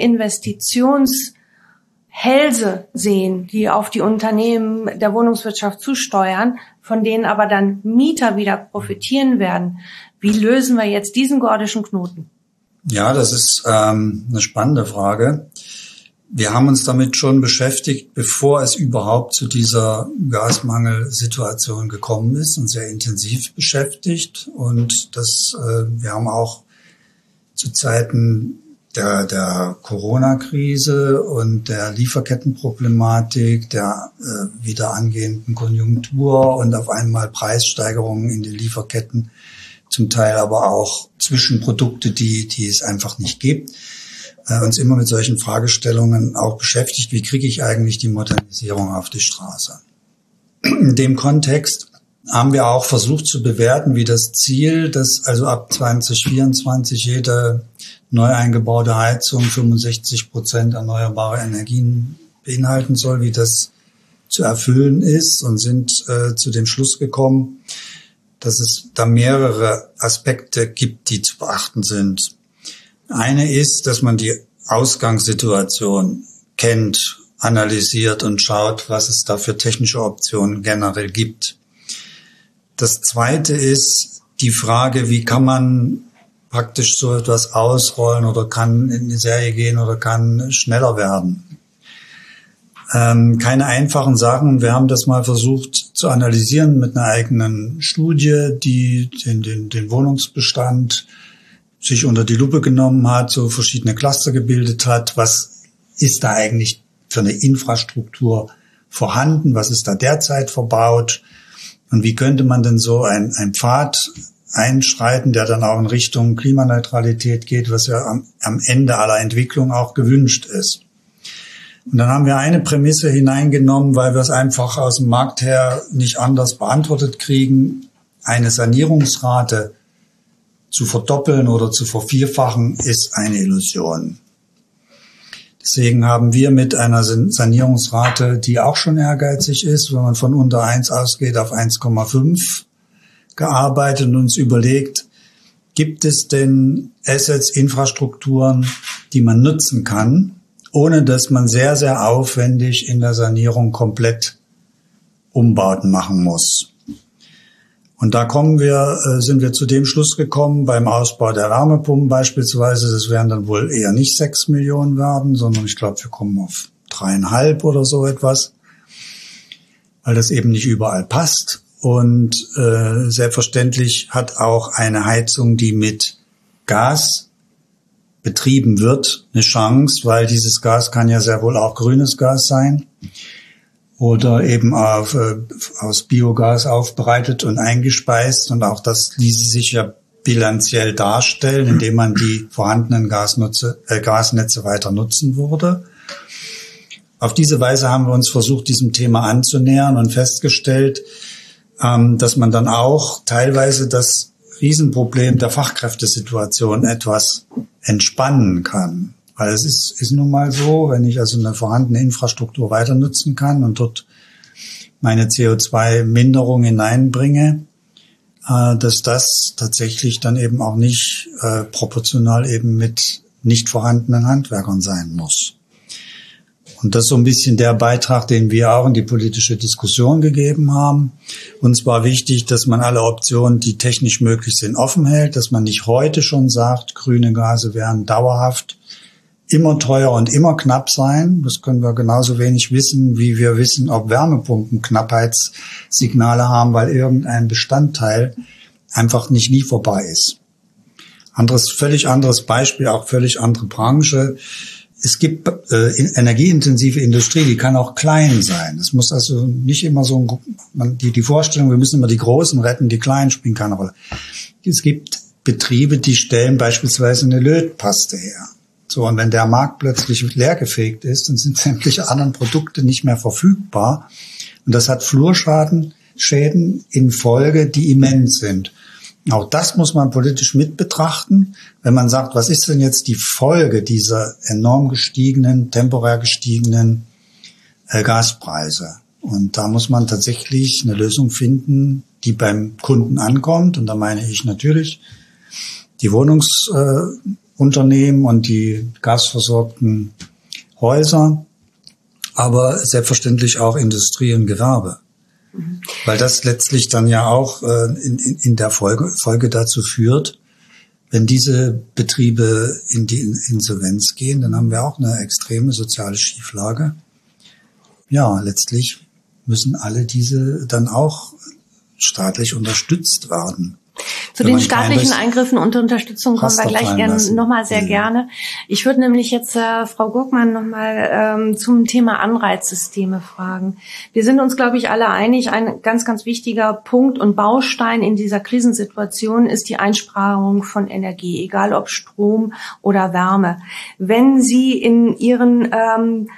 Investitionshälse sehen, die auf die Unternehmen der Wohnungswirtschaft zusteuern, von denen aber dann Mieter wieder profitieren werden, wie lösen wir jetzt diesen gordischen Knoten? Ja, das ist ähm, eine spannende Frage. Wir haben uns damit schon beschäftigt, bevor es überhaupt zu dieser Gasmangelsituation gekommen ist, und sehr intensiv beschäftigt. Und das, äh, wir haben auch zu Zeiten der, der Corona-Krise und der Lieferkettenproblematik, der äh, wieder angehenden Konjunktur und auf einmal Preissteigerungen in den Lieferketten, zum Teil aber auch Zwischenprodukte, die, die es einfach nicht gibt, äh, uns immer mit solchen Fragestellungen auch beschäftigt. Wie kriege ich eigentlich die Modernisierung auf die Straße? In dem Kontext haben wir auch versucht zu bewerten, wie das Ziel, dass also ab zwanzig vierundzwanzig jede neu eingebaute Heizung fünfundsechzig Prozent erneuerbare Energien beinhalten soll, wie das zu erfüllen ist, und sind äh, zu dem Schluss gekommen, dass es da mehrere Aspekte gibt, die zu beachten sind. Eine ist, dass man die Ausgangssituation kennt, analysiert und schaut, was es da für technische Optionen generell gibt. Das Zweite ist die Frage, wie kann man praktisch so etwas ausrollen oder kann in eine Serie gehen oder kann schneller werden. Ähm, keine einfachen Sachen. Wir haben das mal versucht zu analysieren mit einer eigenen Studie, die den, den, den Wohnungsbestand sich unter die Lupe genommen hat, so verschiedene Cluster gebildet hat. Was ist da eigentlich für eine Infrastruktur vorhanden? Was ist da derzeit verbaut? Und wie könnte man denn so ein, ein Pfad einschreiten, der dann auch in Richtung Klimaneutralität geht, was ja am, am Ende aller Entwicklung auch gewünscht ist? Und dann haben wir eine Prämisse hineingenommen, weil wir es einfach aus dem Markt her nicht anders beantwortet kriegen. Eine Sanierungsrate zu verdoppeln oder zu vervierfachen ist eine Illusion. Deswegen haben wir mit einer Sanierungsrate, die auch schon ehrgeizig ist, wenn man von unter eins ausgeht, auf eins Komma fünf gearbeitet und uns überlegt, gibt es denn Assets, Infrastrukturen, die man nutzen kann, ohne dass man sehr, sehr aufwendig in der Sanierung komplett Umbauten machen muss. Und da kommen wir, sind wir zu dem Schluss gekommen, beim Ausbau der Wärmepumpen beispielsweise, das werden dann wohl eher nicht sechs Millionen werden, sondern ich glaube, wir kommen auf dreieinhalb oder so etwas, weil das eben nicht überall passt. Und äh, selbstverständlich hat auch eine Heizung, die mit Gas betrieben wird, eine Chance, weil dieses Gas kann ja sehr wohl auch grünes Gas sein oder eben auf, äh, aus Biogas aufbereitet und eingespeist. Und auch das ließe sich ja bilanziell darstellen, indem man die vorhandenen Gasnutze, äh, Gasnetze weiter nutzen würde. Auf diese Weise haben wir uns versucht, diesem Thema anzunähern und festgestellt, ähm, dass man dann auch teilweise das Riesenproblem der Fachkräftesituation etwas entspannen kann. Weil es ist, ist nun mal so, wenn ich also eine vorhandene Infrastruktur weiter nutzen kann und dort meine C O zwei Minderung hineinbringe, äh, dass das tatsächlich dann eben auch nicht äh, proportional eben mit nicht vorhandenen Handwerkern sein muss. Und das ist so ein bisschen der Beitrag, den wir auch in die politische Diskussion gegeben haben. Uns war wichtig, dass man alle Optionen, die technisch möglich sind, offen hält, dass man nicht heute schon sagt, grüne Gase werden dauerhaft immer teuer und immer knapp sein. Das können wir genauso wenig wissen, wie wir wissen, ob Wärmepumpen Knappheitssignale haben, weil irgendein Bestandteil einfach nicht lieferbar ist. Anderes, völlig anderes Beispiel, auch völlig andere Branche. Es gibt äh, energieintensive Industrie, die kann auch klein sein. Es muss also nicht immer so ein, man, die, die Vorstellung, wir müssen immer die Großen retten, die Kleinen spielen keine Rolle. Es gibt Betriebe, die stellen beispielsweise eine Lötpaste her. So, und wenn der Markt plötzlich leergefegt ist, dann sind sämtliche anderen Produkte nicht mehr verfügbar. Und das hat Flurschaden, Schäden in Folge, die immens sind. Auch das muss man politisch mit betrachten, wenn man sagt, was ist denn jetzt die Folge dieser enorm gestiegenen, temporär gestiegenen äh, Gaspreise? Und da muss man tatsächlich eine Lösung finden, die beim Kunden ankommt. Und da meine ich natürlich die Wohnungsunternehmen äh, und die gasversorgten Häuser, aber selbstverständlich auch Industrie und Gewerbe. Mhm. Weil das letztlich dann ja auch äh, in, in, in der Folge, Folge dazu führt, wenn diese Betriebe in die Insolvenz gehen, dann haben wir auch eine extreme soziale Schieflage. Ja, letztlich müssen alle diese dann auch staatlich unterstützt werden. Zu den staatlichen Eingriffen und Unterstützung kommen wir gleich gerne nochmal sehr ja. gerne. Ich würde nämlich jetzt äh, Frau Gurkmann nochmal ähm, zum Thema Anreizsysteme fragen. Wir sind uns, glaube ich, alle einig, ein ganz, ganz wichtiger Punkt und Baustein in dieser Krisensituation ist die Einsparung von Energie, egal ob Strom oder Wärme. Wenn Sie in Ihren ähm,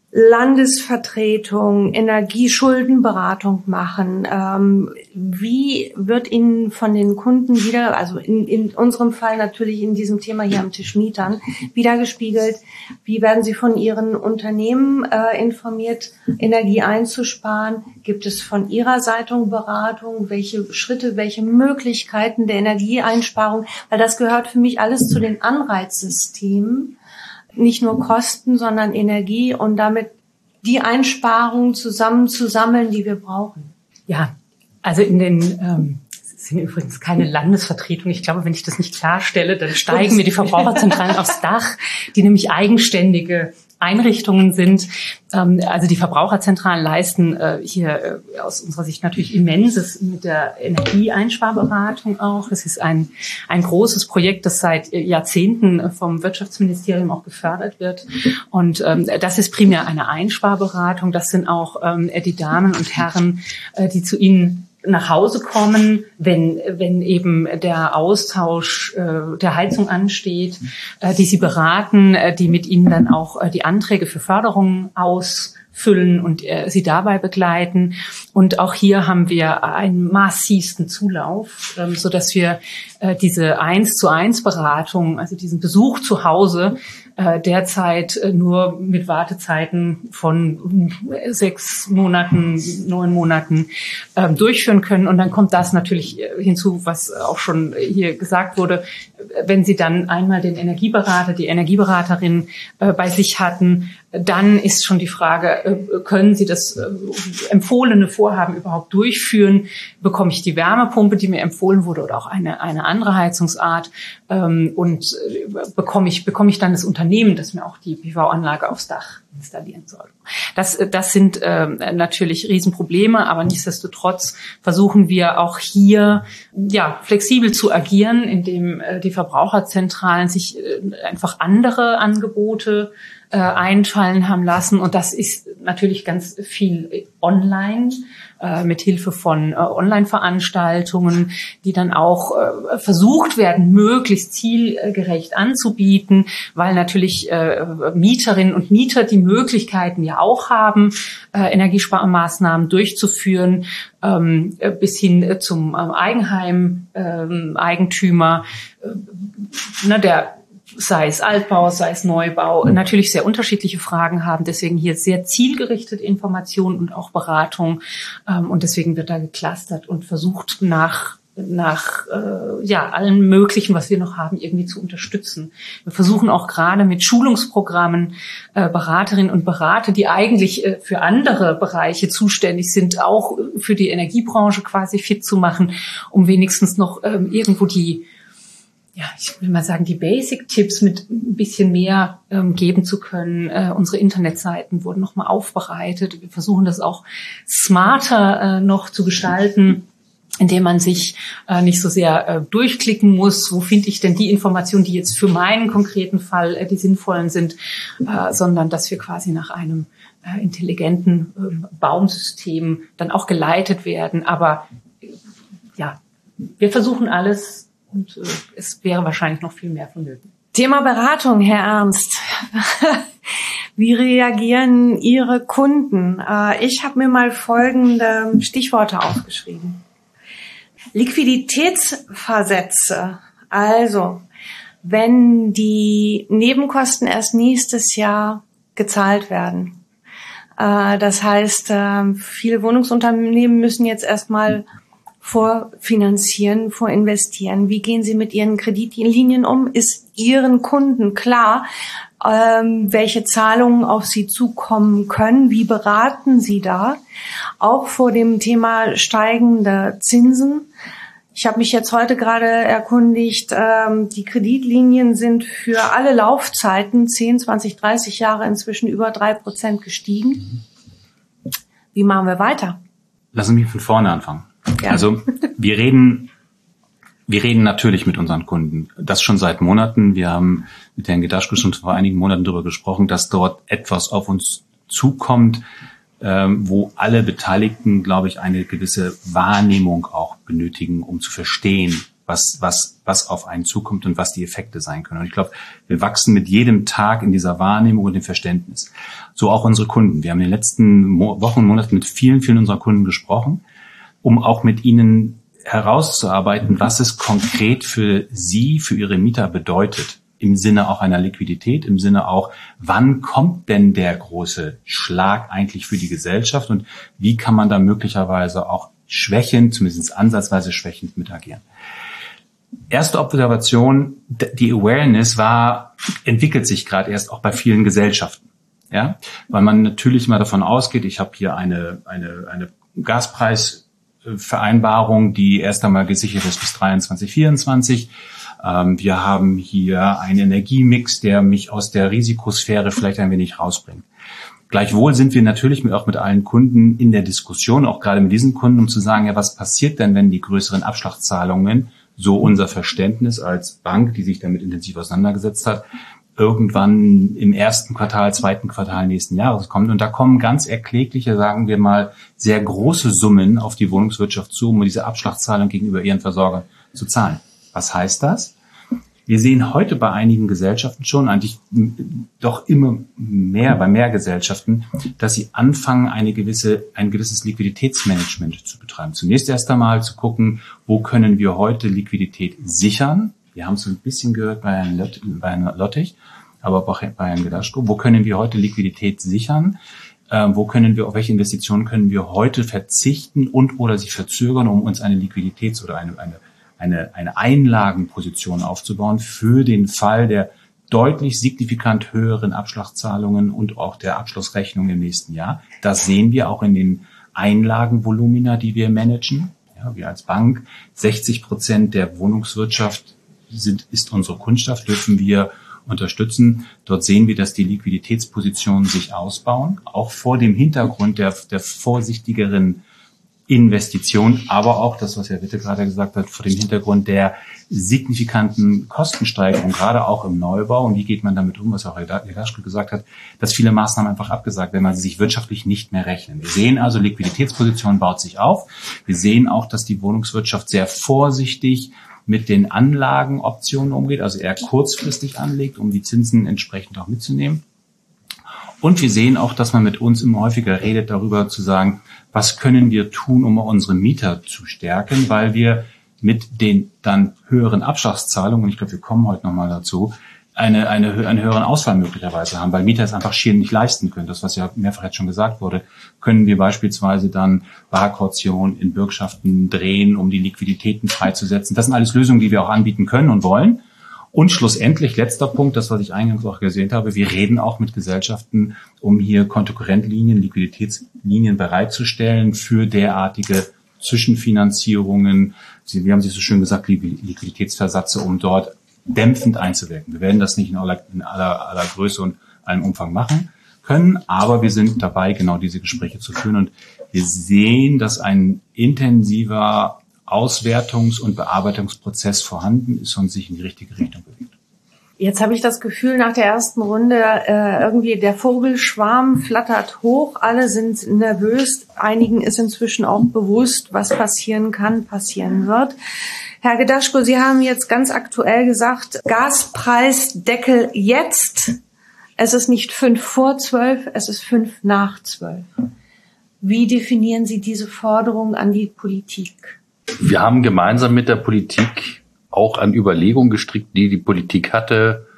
Landesvertretung, Energieschuldenberatung machen. Ähm, wie wird Ihnen von den Kunden wieder, also in, in unserem Fall natürlich in diesem Thema hier am Tisch Mietern, wiedergespiegelt? Wie werden Sie von Ihren Unternehmen äh, informiert, Energie einzusparen? Gibt es von Ihrer Seite Beratung? Welche Schritte, welche Möglichkeiten der Energieeinsparung? Weil das gehört für mich alles zu den Anreizsystemen. Nicht nur Kosten, sondern Energie und damit die Einsparungen zusammen zu sammeln, die wir brauchen. Ja, also in den, ähm, es sind übrigens keine Landesvertretungen. Ich glaube, wenn ich das nicht klarstelle, dann steigen mir die Verbraucherzentralen aufs Dach, die nämlich eigenständige Einrichtungen sind. Ähm, also die Verbraucherzentralen leisten äh, hier äh, aus unserer Sicht natürlich Immenses mit der Energieeinsparberatung auch. Das ist ein ein großes Projekt, das seit Jahrzehnten vom Wirtschaftsministerium auch gefördert wird. Und ähm, das ist primär eine Einsparberatung. Das sind auch ähm, die Damen und Herren, äh, die zu Ihnen nach Hause kommen, wenn wenn eben der Austausch äh, der Heizung ansteht, äh, die Sie beraten, äh, die mit Ihnen dann auch äh, die Anträge für Förderungen ausfüllen und äh, Sie dabei begleiten. Und auch hier haben wir einen massivsten Zulauf, ähm, so dass wir äh, diese eins zu eins Beratung, also diesen Besuch zu Hause, äh, derzeit äh, nur mit Wartezeiten von sechs Monaten, neun Monaten äh, durchführen können. Und dann kommt das natürlich hinzu, was auch schon hier gesagt wurde. Wenn Sie dann einmal den Energieberater, die Energieberaterin äh, bei sich hatten, dann ist schon die Frage, äh, können Sie das äh, empfohlene Vorgehen Vorhaben überhaupt durchführen? Bekomme ich die Wärmepumpe, die mir empfohlen wurde, oder auch eine eine andere Heizungsart? Ähm, und äh, bekomme ich bekomme ich dann das Unternehmen, das mir auch die P V-Anlage aufs Dach installieren soll? Das das sind äh, natürlich Riesenprobleme, aber nichtsdestotrotz versuchen wir auch hier ja flexibel zu agieren, indem äh, die Verbraucherzentralen sich äh, einfach andere Angebote äh, einfallen haben lassen. Und das ist natürlich ganz viel online, äh, mit Hilfe von äh, Online-Veranstaltungen, die dann auch äh, versucht werden, möglichst zielgerecht anzubieten, weil natürlich äh, Mieterinnen und Mieter die Möglichkeiten ja auch haben, äh, Energiesparmaßnahmen durchzuführen, ähm, bis hin äh, zum äh, Eigenheim-Eigentümer, äh, ne, der sei es Altbau, sei es Neubau, natürlich sehr unterschiedliche Fragen haben. Deswegen hier sehr zielgerichtete Information und auch Beratung. Und deswegen wird da geclustert und versucht, nach nach äh, ja allen möglichen, was wir noch haben, irgendwie zu unterstützen. Wir versuchen auch gerade mit Schulungsprogrammen äh, Beraterinnen und Berater, die eigentlich äh, für andere Bereiche zuständig sind, auch für die Energiebranche quasi fit zu machen, um wenigstens noch ähm, irgendwo die ja, ich will mal sagen, die Basic-Tipps mit ein bisschen mehr ähm, geben zu können. Äh, unsere Internetseiten wurden nochmal aufbereitet. Wir versuchen das auch smarter äh, noch zu gestalten, indem man sich äh, nicht so sehr äh, durchklicken muss, wo finde ich denn die Informationen, die jetzt für meinen konkreten Fall äh, die sinnvollen sind, äh, sondern dass wir quasi nach einem äh, intelligenten äh, Baumsystem dann auch geleitet werden. Aber äh, ja, wir versuchen alles, und äh, es wäre wahrscheinlich noch viel mehr vonnöten. Thema Beratung, Herr Ernst. Wie reagieren Ihre Kunden? Äh, ich habe mir mal folgende Stichworte aufgeschrieben. Liquiditätsversätze. Also, wenn die Nebenkosten erst nächstes Jahr gezahlt werden. Äh, das heißt, äh, viele Wohnungsunternehmen müssen jetzt erstmal vorfinanzieren, vorinvestieren. Wie gehen Sie mit Ihren Kreditlinien um? Ist Ihren Kunden klar, ähm, welche Zahlungen auf Sie zukommen können? Wie beraten Sie da? Auch vor dem Thema steigender Zinsen. Ich habe mich jetzt heute gerade erkundigt, ähm, die Kreditlinien sind für alle Laufzeiten, zehn, zwanzig, dreißig Jahre, inzwischen über drei Prozent gestiegen. Wie machen wir weiter? Lassen Sie mich von vorne anfangen. Ja. Also wir reden, wir reden natürlich mit unseren Kunden. Das schon seit Monaten. Wir haben mit Herrn Gedaschko schon vor einigen Monaten darüber gesprochen, dass dort etwas auf uns zukommt, ähm, wo alle Beteiligten, glaube ich, eine gewisse Wahrnehmung auch benötigen, um zu verstehen, was was was auf einen zukommt und was die Effekte sein können. Und ich glaube, wir wachsen mit jedem Tag in dieser Wahrnehmung und dem Verständnis. So auch unsere Kunden. Wir haben in den letzten Mo- Wochen und Monaten mit vielen, vielen unserer Kunden gesprochen, um auch mit ihnen herauszuarbeiten, was es konkret für sie, für ihre Mieter bedeutet. Im Sinne auch einer Liquidität, im Sinne auch, wann kommt denn der große Schlag eigentlich für die Gesellschaft und wie kann man da möglicherweise auch schwächend, zumindest ansatzweise schwächend mit agieren. Erste Observation, die Awareness war, entwickelt sich gerade erst auch bei vielen Gesellschaften. Ja, weil man natürlich mal davon ausgeht, ich habe hier eine, eine, eine Gaspreis Vereinbarung, die erst einmal gesichert ist bis dreiundzwanzig, vierundzwanzig. Ähm, wir haben hier einen Energiemix, der mich aus der Risikosphäre vielleicht ein wenig rausbringt. Gleichwohl sind wir natürlich mit, auch mit allen Kunden in der Diskussion, auch gerade mit diesen Kunden, um zu sagen, ja, was passiert denn, wenn die größeren Abschlagszahlungen, so unser Verständnis als Bank, die sich damit intensiv auseinandergesetzt hat, irgendwann im ersten Quartal, zweiten Quartal nächsten Jahres kommt. Und da kommen ganz erklägliche, sagen wir mal, sehr große Summen auf die Wohnungswirtschaft zu, um diese Abschlagszahlung gegenüber ihren Versorgern zu zahlen. Was heißt das? Wir sehen heute bei einigen Gesellschaften schon, eigentlich doch immer mehr, bei mehr Gesellschaften, dass sie anfangen, eine gewisse, ein gewisses Liquiditätsmanagement zu betreiben. Zunächst erst einmal zu gucken, wo können wir heute Liquidität sichern? Wir haben es ein bisschen gehört bei Herrn, Lott, bei Herrn Lottich, aber auch bei Herrn Gedaschko. Wo können wir heute Liquidität sichern? Äh, wo können wir, auf welche Investitionen können wir heute verzichten und oder sie verzögern, um uns eine Liquiditäts- oder eine, eine, eine, eine Einlagenposition aufzubauen für den Fall der deutlich signifikant höheren Abschlagszahlungen und auch der Abschlussrechnung im nächsten Jahr. Das sehen wir auch in den Einlagenvolumina, die wir managen. Ja, wir als Bank, sechzig Prozent der Wohnungswirtschaft sind, ist unsere Kundschaft, dürfen wir unterstützen. Dort sehen wir, dass die Liquiditätspositionen sich ausbauen, auch vor dem Hintergrund der, der vorsichtigeren Investition, aber auch das, was Herr Witte gerade gesagt hat, vor dem Hintergrund der signifikanten Kostensteigerung, gerade auch im Neubau. Und wie geht man damit um, was auch Herr Daschke gesagt hat, dass viele Maßnahmen einfach abgesagt werden, weil sie sich wirtschaftlich nicht mehr rechnen. Wir sehen also, Liquiditätsposition baut sich auf. Wir sehen auch, dass die Wohnungswirtschaft sehr vorsichtig mit den Anlagenoptionen umgeht, also eher kurzfristig anlegt, um die Zinsen entsprechend auch mitzunehmen. Und wir sehen auch, dass man mit uns immer häufiger redet, darüber zu sagen, was können wir tun, um unsere Mieter zu stärken, weil wir mit den dann höheren Abschlagszahlungen, und ich glaube, wir kommen heute nochmal dazu, eine, eine, eine höheren Ausfall möglicherweise haben, weil Mieter es einfach schier nicht leisten können. Das, was ja mehrfach jetzt schon gesagt wurde, können wir beispielsweise dann Barkaution in Bürgschaften drehen, um die Liquiditäten freizusetzen. Das sind alles Lösungen, die wir auch anbieten können und wollen. Und schlussendlich, letzter Punkt, das, was ich eingangs auch gesehen habe, wir reden auch mit Gesellschaften, um hier Kontokorrentlinien, Liquiditätslinien bereitzustellen für derartige Zwischenfinanzierungen. Sie, wir haben sich so schön gesagt, Liquiditätsversatze, um dort dämpfend einzuwirken. Wir werden das nicht in aller, in aller, aller Größe und allem Umfang machen können, aber wir sind dabei, genau diese Gespräche zu führen. Und wir sehen, dass ein intensiver Auswertungs- und Bearbeitungsprozess vorhanden ist und sich in die richtige Richtung bewegt. Jetzt habe ich das Gefühl, nach der ersten Runde äh, irgendwie der Vogelschwarm flattert hoch, alle sind nervös, einigen ist inzwischen auch bewusst, was passieren kann, passieren wird. Herr Gedaschko, Sie haben jetzt ganz aktuell gesagt, Gaspreisdeckel jetzt. Es ist nicht fünf vor zwölf, es ist fünf nach zwölf. Wie definieren Sie diese Forderung an die Politik? Wir haben gemeinsam mit der Politik auch an Überlegungen gestrickt, die die Politik hatte,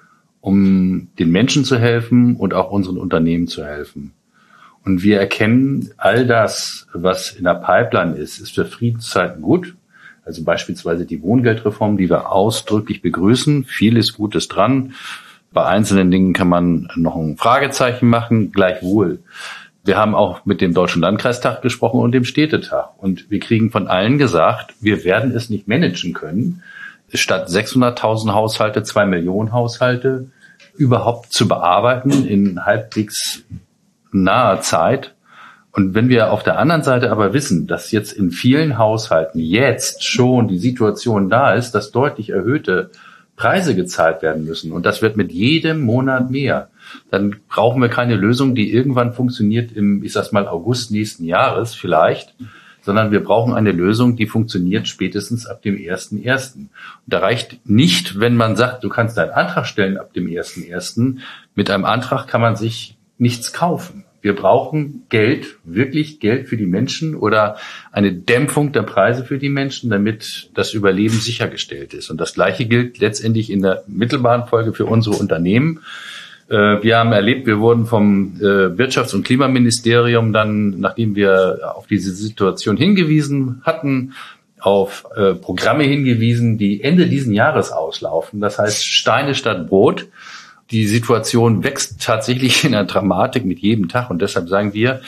um den Menschen zu helfen und auch unseren Unternehmen zu helfen. Und wir erkennen, all das, was in der Pipeline ist, ist für Friedenszeiten gut. Also beispielsweise die Wohngeldreform, die wir ausdrücklich begrüßen. Viel ist Gutes dran. Bei einzelnen Dingen kann man noch ein Fragezeichen machen, gleichwohl. Wir haben auch mit dem Deutschen Landkreistag gesprochen und dem Städtetag. Und wir kriegen von allen gesagt, wir werden es nicht managen können, statt sechshunderttausend Haushalte, zwei Millionen Haushalte überhaupt zu bearbeiten in halbwegs naher Zeit. Und wenn wir auf der anderen Seite aber wissen, dass jetzt in vielen Haushalten jetzt schon die Situation da ist, dass deutlich erhöhte Preise gezahlt werden müssen, und das wird mit jedem Monat mehr, dann brauchen wir keine Lösung, die irgendwann funktioniert im, ich sag's mal, August nächsten Jahres vielleicht, sondern wir brauchen eine Lösung, die funktioniert spätestens ab dem ersten ersten Und da reicht nicht, wenn man sagt, du kannst einen Antrag stellen ab dem ersten ersten Mit einem Antrag kann man sich nichts kaufen. Wir brauchen Geld, wirklich Geld für die Menschen oder eine Dämpfung der Preise für die Menschen, damit das Überleben sichergestellt ist. Und das Gleiche gilt letztendlich in der mittelbaren Folge für unsere Unternehmen. Wir haben erlebt, wir wurden vom Wirtschafts- und Klimaministerium dann, nachdem wir auf diese Situation hingewiesen hatten, auf Programme hingewiesen, die Ende diesen Jahres auslaufen. Das heißt Steine statt Brot. Die Situation wächst tatsächlich in der Dramatik mit jedem Tag, und deshalb sagen wir,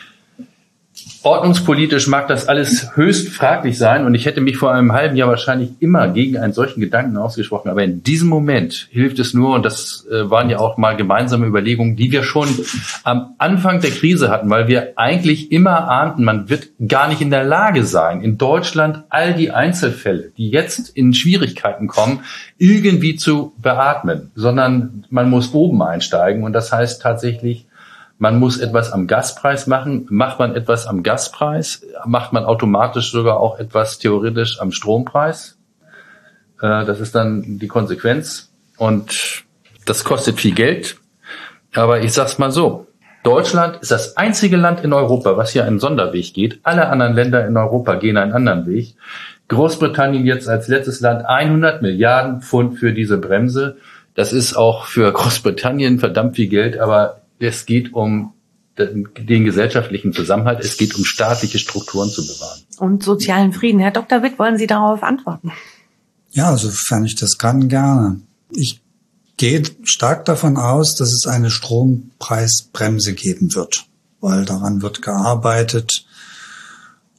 ordnungspolitisch mag das alles höchst fraglich sein, und ich hätte mich vor einem halben Jahr wahrscheinlich immer gegen einen solchen Gedanken ausgesprochen, aber in diesem Moment hilft es nur, und das äh, waren ja auch mal gemeinsame Überlegungen, die wir schon am Anfang der Krise hatten, weil wir eigentlich immer ahnten, man wird gar nicht in der Lage sein, in Deutschland all die Einzelfälle, die jetzt in Schwierigkeiten kommen, irgendwie zu beatmen, sondern man muss oben einsteigen, und das heißt tatsächlich, man muss etwas am Gaspreis machen. Macht man etwas am Gaspreis, macht man automatisch sogar auch etwas theoretisch am Strompreis. Das ist dann die Konsequenz. Und das kostet viel Geld. Aber ich sag's mal so. Deutschland ist das einzige Land in Europa, was hier einen Sonderweg geht. Alle anderen Länder in Europa gehen einen anderen Weg. Großbritannien jetzt als letztes Land hundert Milliarden Pfund für diese Bremse. Das ist auch für Großbritannien verdammt viel Geld, aber es geht um den gesellschaftlichen Zusammenhalt, es geht um staatliche Strukturen zu bewahren. Und sozialen Frieden. Herr Doktor Witt, wollen Sie darauf antworten? Ja, sofern ich das kann, gerne. Ich gehe stark davon aus, dass es eine Strompreisbremse geben wird, weil daran wird gearbeitet.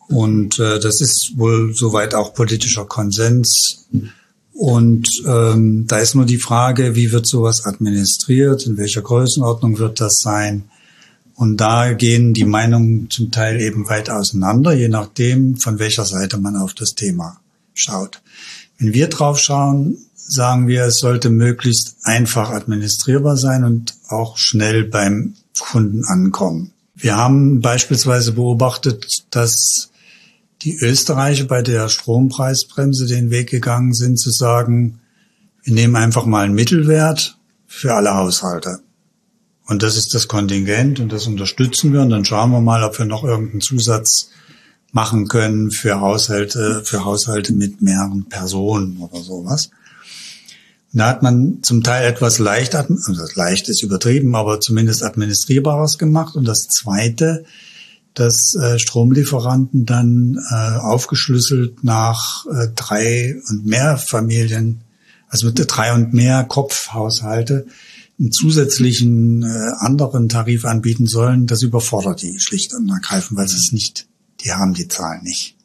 Und äh, das ist wohl soweit auch politischer Konsens. Und ähm, da ist nur die Frage, wie wird sowas administriert, in welcher Größenordnung wird das sein? Und da gehen die Meinungen zum Teil eben weit auseinander, je nachdem, von welcher Seite man auf das Thema schaut. Wenn wir drauf schauen, sagen wir, es sollte möglichst einfach administrierbar sein und auch schnell beim Kunden ankommen. Wir haben beispielsweise beobachtet, dass die Österreicher bei der Strompreisbremse den Weg gegangen sind, zu sagen, wir nehmen einfach mal einen Mittelwert für alle Haushalte. Und das ist das Kontingent und das unterstützen wir und dann schauen wir mal, ob wir noch irgendeinen Zusatz machen können für Haushalte, für Haushalte mit mehreren Personen oder sowas. Und da hat man zum Teil etwas leicht, also leicht ist übertrieben, aber zumindest administrierbares gemacht. Und das Zweite, dass äh, Stromlieferanten dann äh, aufgeschlüsselt nach äh, drei und mehr Familien, also mit drei und mehr Kopfhaushalte, einen zusätzlichen äh, anderen Tarif anbieten sollen. Das überfordert die schlicht und ergreifend, weil sie es nicht, die haben die Zahlen nicht.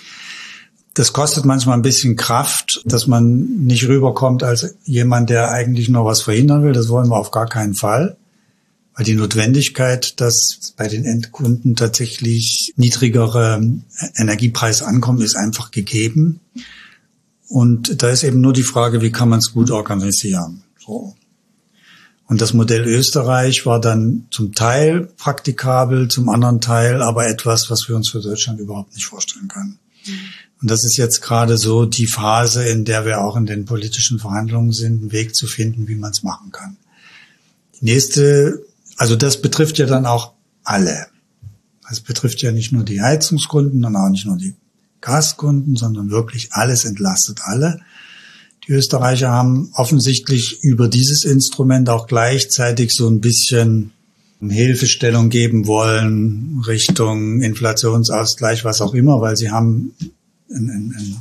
Das kostet manchmal ein bisschen Kraft, dass man nicht rüberkommt als jemand, der eigentlich noch was verhindern will. Das wollen wir auf gar keinen Fall. Weil die Notwendigkeit, dass bei den Endkunden tatsächlich niedrigere Energiepreise ankommen, ist einfach gegeben. Und da ist eben nur die Frage, wie kann man es gut organisieren. So. Und das Modell Österreich war dann zum Teil praktikabel, zum anderen Teil aber etwas, was wir uns für Deutschland überhaupt nicht vorstellen können. Mhm. Und das ist jetzt gerade so die Phase, in der wir auch in den politischen Verhandlungen sind, einen Weg zu finden, wie man es machen kann. Die nächste Also das betrifft ja dann auch alle. Das betrifft ja nicht nur die Heizungskunden und auch nicht nur die Gaskunden, sondern wirklich alles entlastet alle. Die Österreicher haben offensichtlich über dieses Instrument auch gleichzeitig so ein bisschen Hilfestellung geben wollen Richtung Inflationsausgleich, was auch immer, weil sie haben ein, ein, ein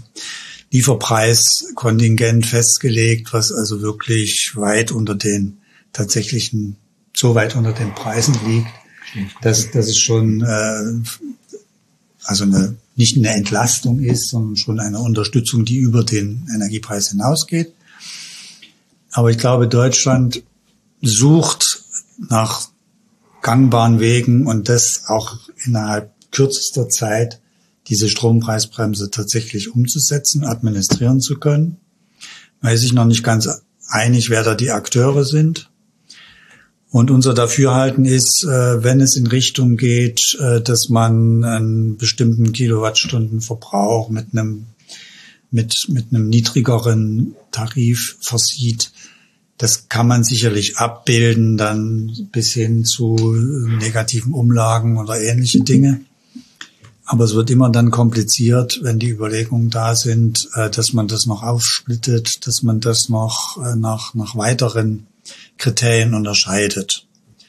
Lieferpreiskontingent festgelegt, was also wirklich weit unter den tatsächlichen so weit unter den Preisen liegt, dass, dass es schon äh, also eine, nicht eine Entlastung ist, sondern schon eine Unterstützung, die über den Energiepreis hinausgeht. Aber ich glaube, Deutschland sucht nach gangbaren Wegen und das auch innerhalb kürzester Zeit, diese Strompreisbremse tatsächlich umzusetzen, administrieren zu können. Man ist sich noch nicht ganz einig, wer da die Akteure sind. Und unser Dafürhalten ist, wenn es in Richtung geht, dass man einen bestimmten Kilowattstundenverbrauch mit einem, mit, mit einem niedrigeren Tarif versieht, das kann man sicherlich abbilden, dann bis hin zu negativen Umlagen oder ähnliche Dinge. Aber es wird immer dann kompliziert, wenn die Überlegungen da sind, dass man das noch aufsplittet, dass man das noch nach, nach weiteren Kriterien unterscheidet.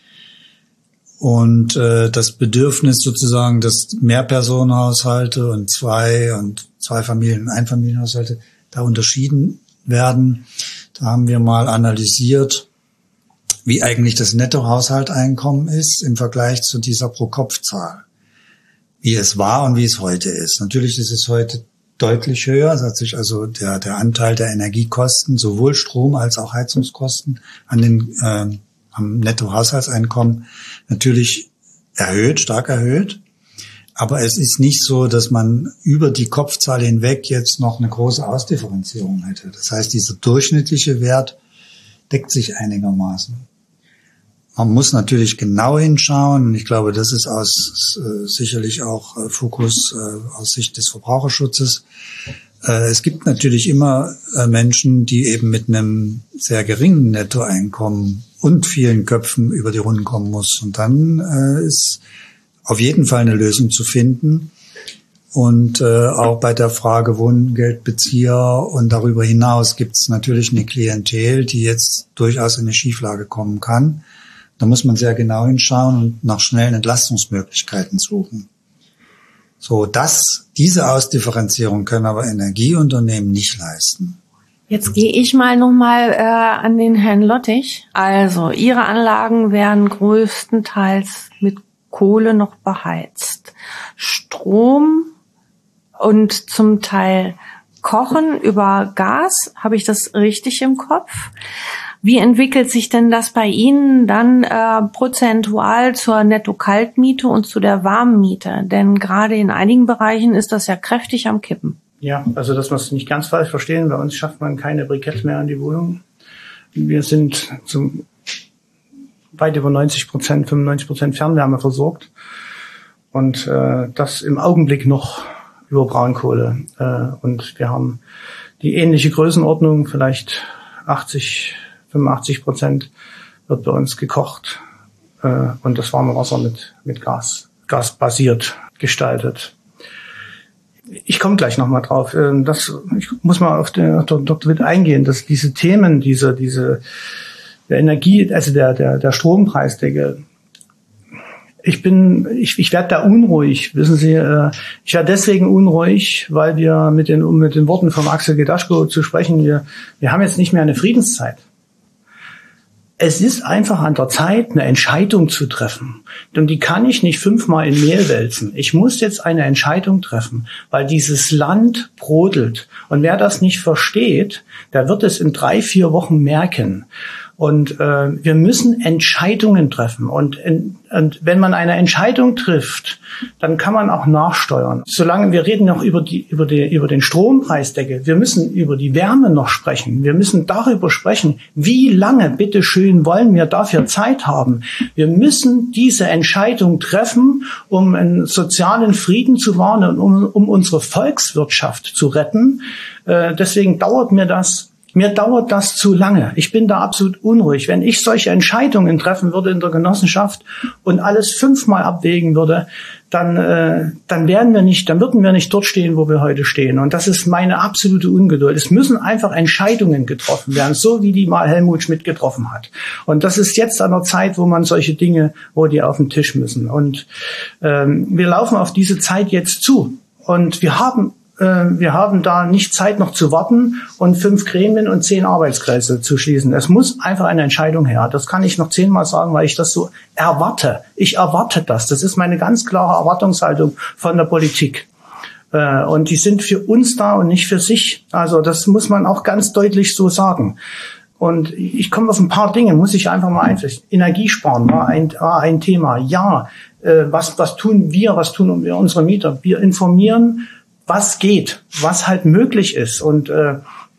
Und äh, das Bedürfnis sozusagen, dass Mehrpersonenhaushalte und zwei und zwei Familien- und Einfamilienhaushalte da unterschieden werden, da haben wir mal analysiert, wie eigentlich das Nettohaushalteinkommen ist im Vergleich zu dieser Pro-Kopf-Zahl. Wie es war und wie es heute ist. Natürlich ist es heute deutlich höher. Es hat sich also der, der Anteil der Energiekosten, sowohl Strom- als auch Heizungskosten an den, äh, am Nettohaushaltseinkommen natürlich erhöht, stark erhöht. Aber es ist nicht so, dass man über die Kopfzahl hinweg jetzt noch eine große Ausdifferenzierung hätte. Das heißt, dieser durchschnittliche Wert deckt sich einigermaßen. Man muss natürlich genau hinschauen. Und ich glaube, das ist aus äh, sicherlich auch äh, Fokus äh, aus Sicht des Verbraucherschutzes. Äh, es gibt natürlich immer äh, Menschen, die eben mit einem sehr geringen Nettoeinkommen und vielen Köpfen über die Runden kommen muss. Und dann äh, ist auf jeden Fall eine Lösung zu finden. Und äh, auch bei der Frage Wohngeldbezieher und darüber hinaus gibt es natürlich eine Klientel, die jetzt durchaus in eine Schieflage kommen kann. Da muss man sehr genau hinschauen und nach schnellen Entlastungsmöglichkeiten suchen. So, das, diese Ausdifferenzierung können aber Energieunternehmen nicht leisten. Jetzt gehe ich mal nochmal äh, an den Herrn Lottich. Also, Ihre Anlagen werden größtenteils mit Kohle noch beheizt. Strom und zum Teil kochen über Gas. Habe ich das richtig im Kopf? Wie entwickelt sich denn das bei Ihnen dann äh, prozentual zur Netto-Kaltmiete und zu der Warmmiete? Denn gerade in einigen Bereichen ist das ja kräftig am Kippen. Ja, also dass wir es nicht ganz falsch verstehen, bei uns schafft man keine Briketts mehr an die Wohnung. Wir sind zum weit über neunzig Prozent, fünfundneunzig Prozent Fernwärme versorgt und äh, das im Augenblick noch über Braunkohle. Äh, und wir haben die ähnliche Größenordnung, vielleicht achtzig, fünfundachtzig Prozent wird bei uns gekocht äh, und das warme Wasser mit mit Gas, gasbasiert gestaltet. Ich komme gleich nochmal drauf. Das, ich muss mal auf den auf Doktor Witt eingehen, dass diese Themen, diese, diese, der Energie, also der, der, der Strompreisdeckel. Ich bin, ich, ich werde da unruhig. Wissen Sie, ich werde deswegen unruhig, weil wir mit den, um mit den Worten von Axel Gedaschko zu sprechen, wir, wir haben jetzt nicht mehr eine Friedenszeit. Es ist einfach an der Zeit, eine Entscheidung zu treffen. Und die kann ich nicht fünfmal in Mehl wälzen. Ich muss jetzt eine Entscheidung treffen, weil dieses Land brodelt. Und wer das nicht versteht, der wird es in drei, vier Wochen merken. Und äh, wir müssen Entscheidungen treffen. Und, in, und wenn man eine Entscheidung trifft, dann kann man auch nachsteuern. Solange wir reden noch über die über die über den Strompreisdeckel, wir müssen über die Wärme noch sprechen. Wir müssen darüber sprechen, wie lange bitteschön wollen wir dafür Zeit haben. Wir müssen diese Entscheidung treffen, um einen sozialen Frieden zu wahren und um, um unsere Volkswirtschaft zu retten. Äh, deswegen dauert mir das Mir dauert das zu lange. Ich bin da absolut unruhig. Wenn ich solche Entscheidungen treffen würde in der Genossenschaft und alles fünfmal abwägen würde, dann, äh, dann wären wir nicht, dann würden wir nicht dort stehen, wo wir heute stehen. Und das ist meine absolute Ungeduld. Es müssen einfach Entscheidungen getroffen werden, so wie die mal Helmut Schmidt getroffen hat. Und das ist jetzt an der Zeit, wo man solche Dinge, wo die auf den Tisch müssen. Und ähm, wir laufen auf diese Zeit jetzt zu. Und wir haben Wir haben da nicht Zeit noch zu warten und fünf Gremien und zehn Arbeitskreise zu schließen. Es muss einfach eine Entscheidung her. Das kann ich noch zehnmal sagen, weil ich das so erwarte. Ich erwarte das. Das ist meine ganz klare Erwartungshaltung von der Politik. Und die sind für uns da und nicht für sich. Also das muss man auch ganz deutlich so sagen. Und ich komme auf ein paar Dinge, muss ich einfach mal einfließen. Energiesparen war ein, war ein Thema. Ja, was, was tun wir, was tun wir unsere Mieter? Wir informieren, was geht, was halt möglich ist. Und, äh,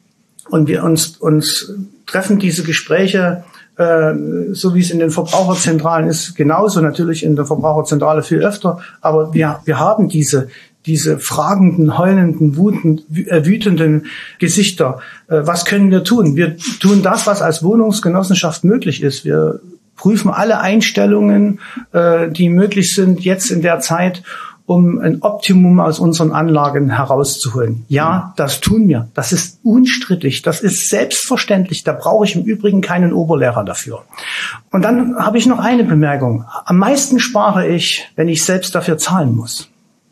und wir uns, uns treffen diese Gespräche, äh, so wie es in den Verbraucherzentralen ist, genauso natürlich in der Verbraucherzentrale viel öfter. Aber wir, wir haben diese, diese fragenden, heulenden, wütenden, wütenden Gesichter. Äh, was können wir tun? Wir tun das, was als Wohnungsgenossenschaft möglich ist. Wir prüfen alle Einstellungen, äh, die möglich sind jetzt in der Zeit, um ein Optimum aus unseren Anlagen herauszuholen. Ja, das tun wir. Das ist unstrittig. Das ist selbstverständlich. Da brauche ich im Übrigen keinen Oberlehrer dafür. Und dann habe ich noch eine Bemerkung. Am meisten spare ich, wenn ich selbst dafür zahlen muss.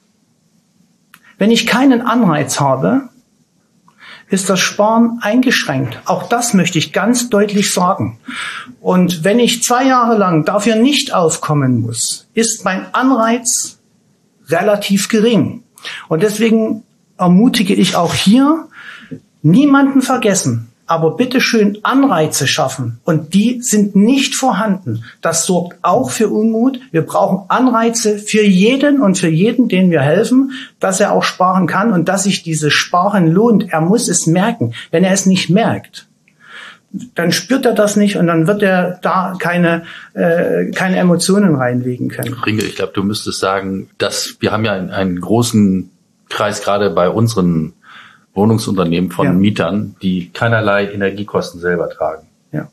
Wenn ich keinen Anreiz habe, ist das Sparen eingeschränkt. Auch das möchte ich ganz deutlich sagen. Und wenn ich zwei Jahre lang dafür nicht aufkommen muss, ist mein Anreiz relativ gering. Und deswegen ermutige ich auch hier, niemanden vergessen, aber bitte schön Anreize schaffen. Und die sind nicht vorhanden. Das sorgt auch für Unmut. Wir brauchen Anreize für jeden und für jeden, den wir helfen, dass er auch sparen kann und dass sich dieses Sparen lohnt. Er muss es merken. Wenn er es nicht merkt, dann spürt er das nicht und dann wird er da keine äh, keine Emotionen reinlegen können. Ringe, ich glaube, du müsstest sagen, dass wir haben ja einen, einen großen Kreis gerade bei unseren Wohnungsunternehmen von ja. Mietern, die keinerlei Energiekosten selber tragen. Ja.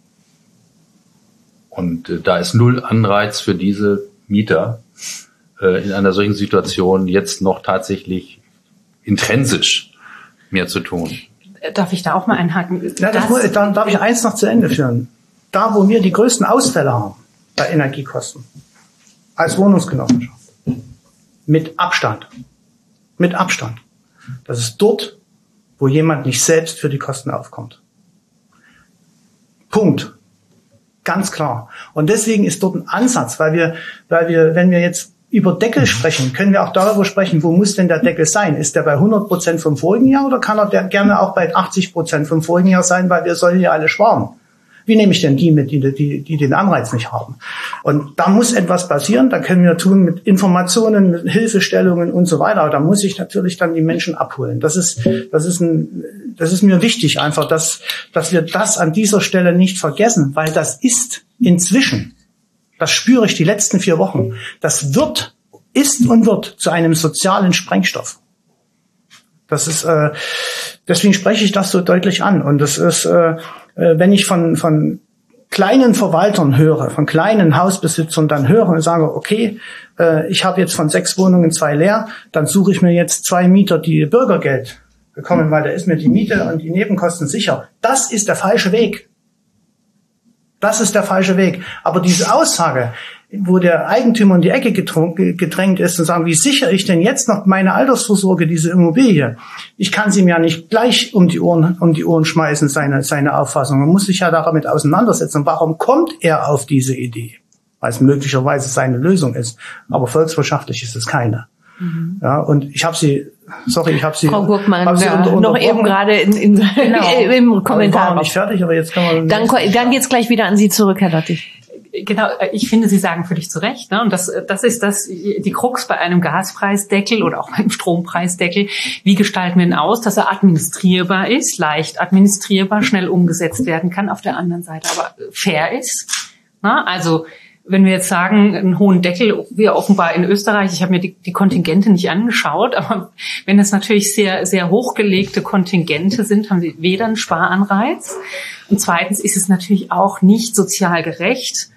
Und äh, da ist null Anreiz für diese Mieter äh, in einer solchen Situation jetzt noch tatsächlich intrinsisch mehr zu tun. Darf ich da auch mal einhaken? Ja, das das, dann darf ich eins noch zu Ende führen. Da, wo wir die größten Ausfälle haben bei Energiekosten, als Wohnungsgenossenschaft, mit Abstand, mit Abstand, das ist dort, wo jemand nicht selbst für die Kosten aufkommt. Punkt. Ganz klar. Und deswegen ist dort ein Ansatz, weil wir, weil wir, wenn wir jetzt über Deckel sprechen, können wir auch darüber sprechen, wo muss denn der Deckel sein? Ist der bei hundert Prozent vom vorigen Jahr oder kann er der gerne auch bei achtzig Prozent vom vorigen Jahr sein, weil wir sollen ja alle sparen? Wie nehme ich denn die mit, die, die, die den Anreiz nicht haben? Und da muss etwas passieren, da können wir tun mit Informationen, mit Hilfestellungen und so weiter. Aber da muss ich natürlich dann die Menschen abholen. Das ist, das ist ein, das ist mir wichtig einfach, dass, dass wir das an dieser Stelle nicht vergessen, weil das ist inzwischen, das spüre ich die letzten vier Wochen, das wird, ist und wird zu einem sozialen Sprengstoff. Das ist, äh, deswegen spreche ich das so deutlich an. Und das ist, äh, wenn ich von, von kleinen Verwaltern höre, von kleinen Hausbesitzern dann höre und sage, okay, äh, ich habe jetzt von sechs Wohnungen zwei leer, dann suche ich mir jetzt zwei Mieter, die Bürgergeld bekommen, weil da ist mir die Miete und die Nebenkosten sicher. Das ist der falsche Weg. Das ist der falsche Weg. Aber diese Aussage, wo der Eigentümer in die Ecke gedrängt ist und sagen, wie sichere ich denn jetzt noch meine Altersvorsorge, diese Immobilie? Ich kann sie mir ja nicht gleich um die Ohren, um die Ohren schmeißen, seine, seine Auffassung. Man muss sich ja damit auseinandersetzen. Warum kommt er auf diese Idee? Weil es möglicherweise seine Lösung ist. Aber volkswirtschaftlich ist es keine. Mhm. Ja, und ich habe sie, sorry, ich habe sie, Frau Gurkmann, hab sie ja, unter, noch eben gerade in, in, genau. im Kommentar. Ich war noch nicht fertig, aber jetzt kann man. Dann, dann geht's gleich wieder an Sie zurück, Herr Lottich. Genau, ich finde, Sie sagen völlig zu Recht, ne? Und das, das ist das, die Krux bei einem Gaspreisdeckel oder auch beim Strompreisdeckel. Wie gestalten wir ihn aus, dass er administrierbar ist, leicht administrierbar, schnell umgesetzt werden kann, auf der anderen Seite aber fair ist, ne? Also, wenn wir jetzt sagen, einen hohen Deckel, wir offenbar in Österreich, ich habe mir die, die Kontingente nicht angeschaut, aber wenn das natürlich sehr, sehr hochgelegte Kontingente sind, haben sie weder einen Sparanreiz und zweitens ist es natürlich auch nicht sozial gerecht,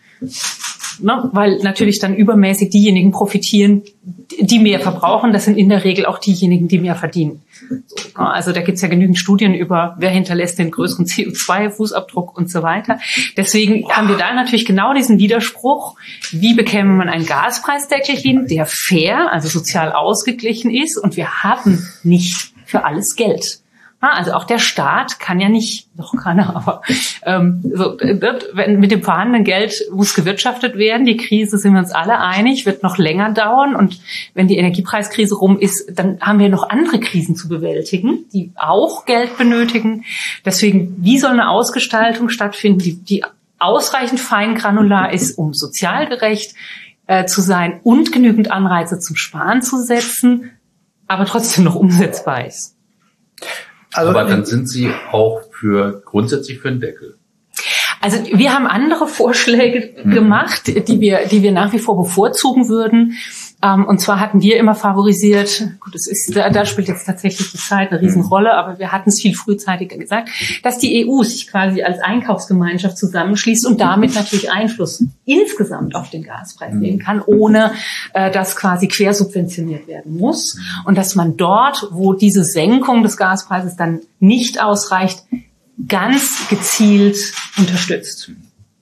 ne, weil natürlich dann übermäßig diejenigen profitieren, die mehr verbrauchen. Das sind in der Regel auch diejenigen, die mehr verdienen. Also da gibt's ja genügend Studien über, wer hinterlässt den größeren C O zwei Fußabdruck und so weiter. Deswegen haben wir da natürlich genau diesen Widerspruch. Wie bekäme man einen Gaspreisdeckel hin, der fair, also sozial ausgeglichen ist? Und wir haben nicht für alles Geld. Also auch der Staat kann ja nicht, doch keiner, aber ähm, so, wenn, mit dem vorhandenen Geld muss gewirtschaftet werden. Die Krise, sind wir uns alle einig, wird noch länger dauern. Und wenn die Energiepreiskrise rum ist, dann haben wir noch andere Krisen zu bewältigen, die auch Geld benötigen. Deswegen, wie soll eine Ausgestaltung stattfinden, die, die ausreichend feingranular ist, um sozial gerecht äh, zu sein und genügend Anreize zum Sparen zu setzen, aber trotzdem noch umsetzbar ist. Also, aber dann sind Sie auch für grundsätzlich für einen Deckel. Also wir haben andere Vorschläge mhm. gemacht, die wir, die wir nach wie vor bevorzugen würden. Um, und zwar hatten wir immer favorisiert, gut, es ist, da, da spielt jetzt tatsächlich die Zeit eine Riesenrolle, aber wir hatten es viel frühzeitiger gesagt, dass die E U sich quasi als Einkaufsgemeinschaft zusammenschließt und damit natürlich Einfluss insgesamt auf den Gaspreis nehmen kann, ohne äh, dass quasi quersubventioniert werden muss. Und dass man dort, wo diese Senkung des Gaspreises dann nicht ausreicht, ganz gezielt unterstützt.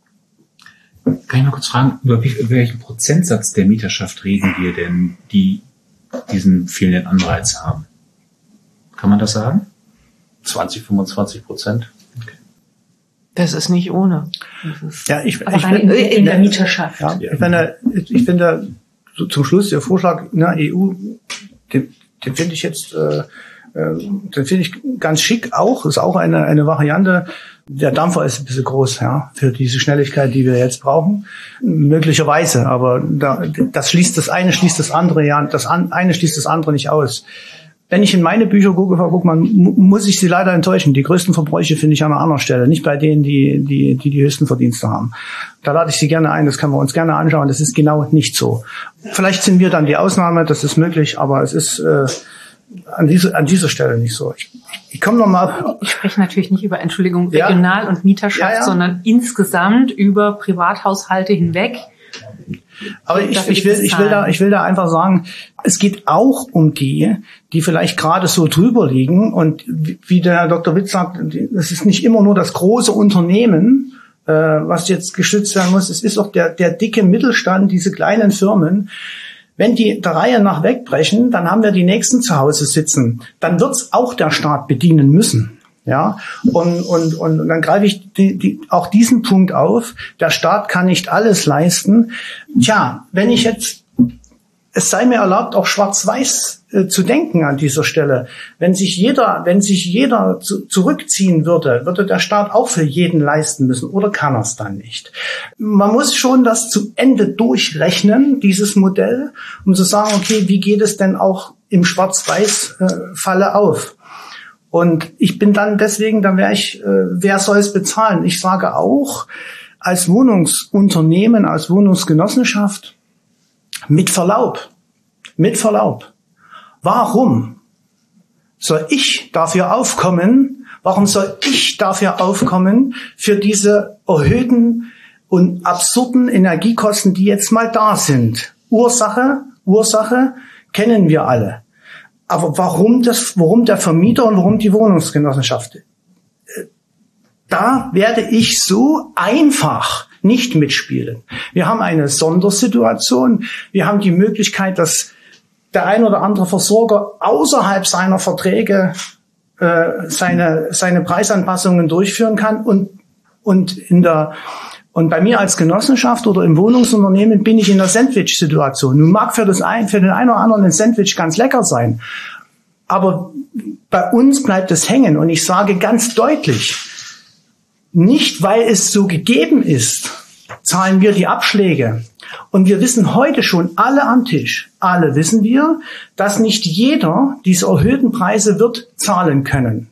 Kann ich mal kurz fragen, über, wie, über welchen Prozentsatz der Mieterschaft reden wir denn, die diesen fehlenden Anreiz haben? Kann man das sagen? zwanzig, fünfundzwanzig Prozent. Okay. Das ist nicht ohne. Ist ja, ich, aber ich in, in, in der Mieterschaft. Ja, ich finde, ich finde so zum Schluss der Vorschlag in der E U, den, den finde ich jetzt, äh, den finde ich ganz schick auch, ist auch eine, eine Variante. Der Dampfer ist ein bisschen groß, ja, für diese Schnelligkeit, die wir jetzt brauchen. Möglicherweise, aber da, das schließt das eine, schließt das andere, ja, das eine schließt das andere nicht aus. Wenn ich in meine Bücher gucke, Frau Guckmann, muss ich Sie leider enttäuschen. Die größten Verbräuche finde ich an einer anderen Stelle, nicht bei denen, die, die, die die höchsten Verdienste haben. Da lade ich Sie gerne ein, das können wir uns gerne anschauen. Das ist genau nicht so. Vielleicht sind wir dann die Ausnahme, das ist möglich, aber es ist, äh, an dieser, an dieser Stelle nicht so. Ich, ich komme nochmal. Ich spreche natürlich nicht über, Entschuldigung, Regional- ja. und Mieterschaft, ja, ja. sondern insgesamt über Privathaushalte hinweg. Aber ich, ich will, ich will da, ich will da einfach sagen, es geht auch um die, die vielleicht gerade so drüber liegen. Und wie der Herr Doktor Witz sagt, es ist nicht immer nur das große Unternehmen, äh, was jetzt geschützt werden muss. Es ist auch der, der dicke Mittelstand, diese kleinen Firmen. Wenn die der Reihe nach wegbrechen, dann haben wir die nächsten zu Hause sitzen. Dann wird's auch der Staat bedienen müssen. Ja, und, und, und, und dann greife ich die, die, auch diesen Punkt auf. Der Staat kann nicht alles leisten. Tja, wenn ich jetzt es sei mir erlaubt, auch schwarz-weiß äh, zu denken an dieser Stelle. Wenn sich jeder, wenn sich jeder zu, zurückziehen würde, würde der Staat auch für jeden leisten müssen, oder kann er es dann nicht? Man muss schon das zu Ende durchrechnen, dieses Modell, um zu sagen, okay, wie geht es denn auch im Schwarz-Weiß-Falle äh, auf? Und ich bin dann deswegen, dann wäre ich, äh, wer soll es bezahlen? Ich sage auch, als Wohnungsunternehmen, als Wohnungsgenossenschaft, mit Verlaub, mit Verlaub, warum soll ich dafür aufkommen, warum soll ich dafür aufkommen, für diese erhöhten und absurden Energiekosten, die jetzt mal da sind? Ursache, Ursache kennen wir alle. Aber warum das, warum der Vermieter und warum die Wohnungsgenossenschaft? Da werde ich so einfach nicht mitspielen. Wir haben eine Sondersituation. Wir haben die Möglichkeit, dass der ein oder andere Versorger außerhalb seiner Verträge äh, seine seine Preisanpassungen durchführen kann. Und und in der und bei mir als Genossenschaft oder im Wohnungsunternehmen bin ich in der Sandwich-Situation. Nun mag für das ein, für den einen oder anderen ein Sandwich ganz lecker sein, aber bei uns bleibt es hängen. Und ich sage ganz deutlich, nicht, weil es so gegeben ist, zahlen wir die Abschläge. Und wir wissen heute schon, alle am Tisch, alle wissen wir, dass nicht jeder diese erhöhten Preise wird zahlen können.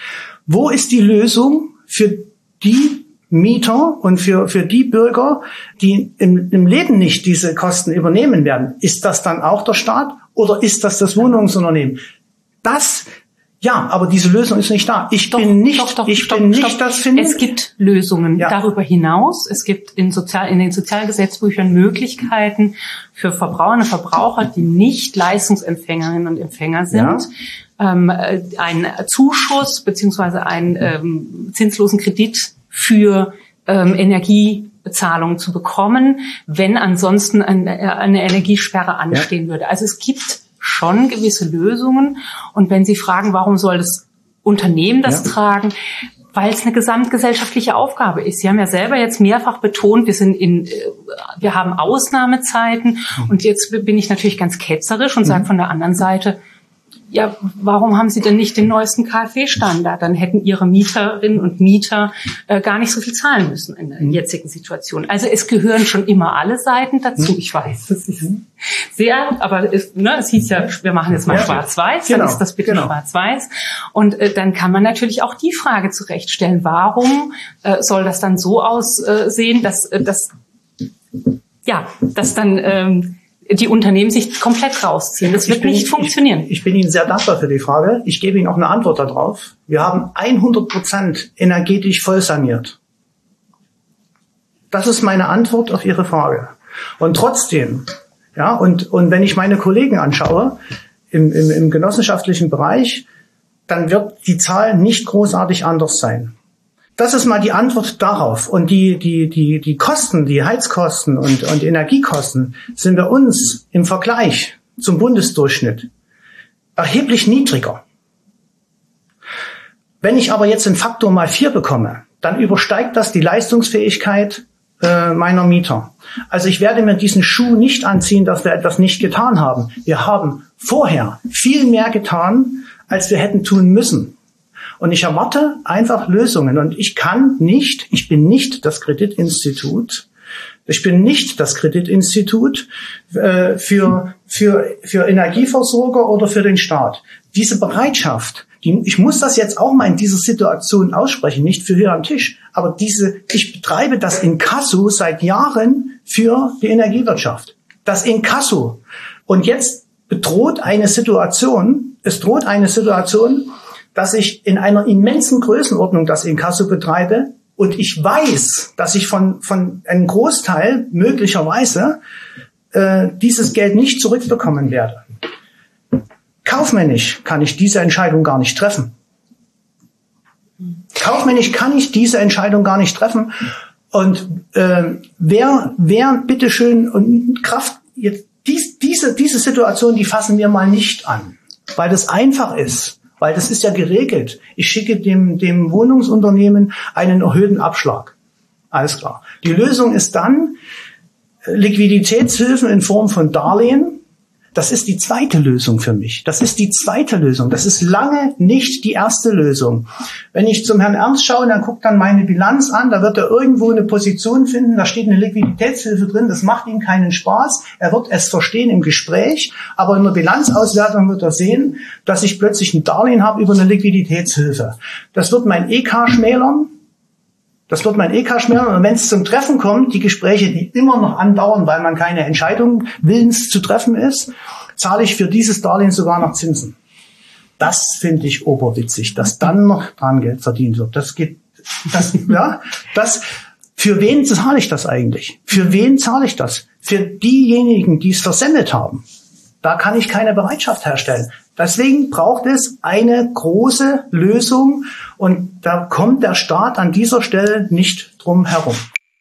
Wo ist die Lösung für die Mieter und für, für die Bürger, die im, im Leben nicht diese Kosten übernehmen werden? Ist das dann auch der Staat oder ist das das Wohnungsunternehmen? Das Ja, aber diese Lösung ist nicht da. Ich doch, bin nicht, doch, doch, ich stopp, bin nicht stopp. das Finden. Es gibt Lösungen Ja. darüber hinaus. Es gibt in, Sozial, in den Sozialgesetzbüchern Möglichkeiten für Verbraucherinnen und Verbraucher, die nicht Leistungsempfängerinnen und Empfänger sind, ja. ähm, einen Zuschuss beziehungsweise einen ähm, zinslosen Kredit für ähm, Energiebezahlungen zu bekommen, wenn ansonsten eine, eine Energiesperre anstehen ja. würde. Also es gibt schon gewisse Lösungen. Und wenn Sie fragen, warum soll das Unternehmen das ja. tragen? Weil es eine gesamtgesellschaftliche Aufgabe ist. Sie haben ja selber jetzt mehrfach betont, wir sind in, wir haben Ausnahmezeiten. Mhm. Und jetzt bin ich natürlich ganz ketzerisch und mhm. sage von der anderen Seite, ja, warum haben Sie denn nicht den neuesten KfW-Standard? Dann hätten Ihre Mieterinnen und Mieter äh, gar nicht so viel zahlen müssen in der mhm. jetzigen Situation. Also es gehören schon immer alle Seiten dazu. Ich weiß, das ist sehr, aber es, ne, es hieß ja, wir machen jetzt mal ja, schwarz-weiß, genau, dann ist das bitte genau. schwarz-weiß. Und äh, dann kann man natürlich auch die Frage zurechtstellen, warum äh, soll das dann so aussehen, dass, äh, dass ja, dass dann ähm, die Unternehmen sich komplett rausziehen. Das wird bin, nicht funktionieren. Ich, ich bin Ihnen sehr dankbar für die Frage. Ich gebe Ihnen auch eine Antwort darauf. Wir haben hundert Prozent energetisch voll saniert. Das ist meine Antwort auf Ihre Frage. Und trotzdem, ja, und, und wenn ich meine Kollegen anschaue, im, im, im genossenschaftlichen Bereich, dann wird die Zahl nicht großartig anders sein. Das ist mal die Antwort darauf. Und die, die, die, die Kosten, die Heizkosten und, und Energiekosten sind bei uns im Vergleich zum Bundesdurchschnitt erheblich niedriger. Wenn ich aber jetzt einen Faktor mal vier bekomme, dann übersteigt das die Leistungsfähigkeit äh, meiner Mieter. Also ich werde mir diesen Schuh nicht anziehen, dass wir etwas nicht getan haben. Wir haben vorher viel mehr getan, als wir hätten tun müssen. Und ich erwarte einfach Lösungen. Und ich kann nicht, ich bin nicht das Kreditinstitut, ich bin nicht das Kreditinstitut äh, für, für, für Energieversorger oder für den Staat. Diese Bereitschaft, die, ich muss das jetzt auch mal in dieser Situation aussprechen, nicht für hier am Tisch, aber diese, ich betreibe das Inkasso seit Jahren für die Energiewirtschaft. Das Inkasso. Und jetzt bedroht eine Situation, es droht eine Situation, dass ich in einer immensen Größenordnung das Inkasso betreibe und ich weiß, dass ich von, von einem Großteil möglicherweise äh, dieses Geld nicht zurückbekommen werde. Kaufmännisch kann ich diese Entscheidung gar nicht treffen. Kaufmännisch kann ich diese Entscheidung gar nicht treffen. Und äh, wer, wer bitteschön und Kraft, jetzt dies, diese, diese Situation, die fassen wir mal nicht an, weil das einfach ist. Weil das ist ja geregelt. Ich schicke dem, dem Wohnungsunternehmen einen erhöhten Abschlag. Alles klar. Die Lösung ist dann Liquiditätshilfen in Form von Darlehen, Das ist die zweite Lösung für mich. Das ist die zweite Lösung. Das ist lange nicht die erste Lösung. Wenn ich zum Herrn Ernst schaue, dann guckt dann meine Bilanz an, da wird er irgendwo eine Position finden, da steht eine Liquiditätshilfe drin, das macht ihm keinen Spaß. Er wird es verstehen im Gespräch, aber in der Bilanzauswertung wird er sehen, dass ich plötzlich ein Darlehen habe über eine Liquiditätshilfe. Das wird mein E K schmälern. Das wird mein E K schmälern. Und wenn es zum Treffen kommt, die Gespräche, die immer noch andauern, weil man keine Entscheidung willens zu treffen ist, zahle ich für dieses Darlehen sogar noch Zinsen. Das finde ich oberwitzig, dass dann noch dran Geld verdient wird. Das geht, das, ja, das, für wen zahle ich das eigentlich? Für wen zahle ich das? Für diejenigen, die es versendet haben. Da kann ich keine Bereitschaft herstellen. Deswegen braucht es eine große Lösung und da kommt der Staat an dieser Stelle nicht drum herum.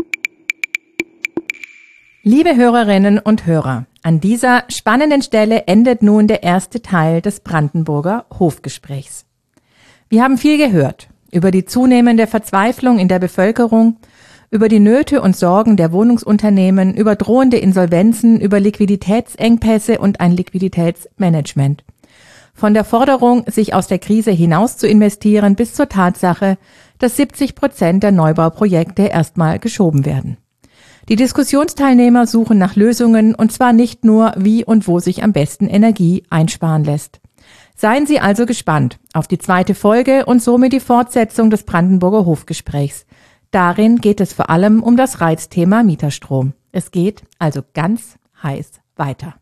Liebe Hörerinnen und Hörer, an dieser spannenden Stelle endet nun der erste Teil des Brandenburger Hofgesprächs. Wir haben viel gehört über die zunehmende Verzweiflung in der Bevölkerung, über die Nöte und Sorgen der Wohnungsunternehmen, über drohende Insolvenzen, über Liquiditätsengpässe und ein Liquiditätsmanagement. Von der Forderung, sich aus der Krise hinaus zu investieren, bis zur Tatsache, dass siebzig Prozent der Neubauprojekte erstmal geschoben werden. Die Diskussionsteilnehmer suchen nach Lösungen und zwar nicht nur, wie und wo sich am besten Energie einsparen lässt. Seien Sie also gespannt auf die zweite Folge und somit die Fortsetzung des Brandenburger Hofgesprächs. Darin geht es vor allem um das Reizthema Mieterstrom. Es geht also ganz heiß weiter.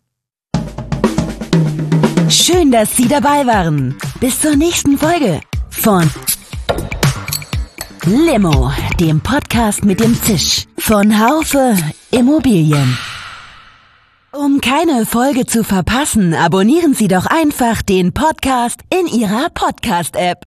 Schön, dass Sie dabei waren. Bis zur nächsten Folge von Limo, dem Podcast mit dem Zisch von Haufe Immobilien. Um keine Folge zu verpassen, abonnieren Sie doch einfach den Podcast in Ihrer Podcast-App.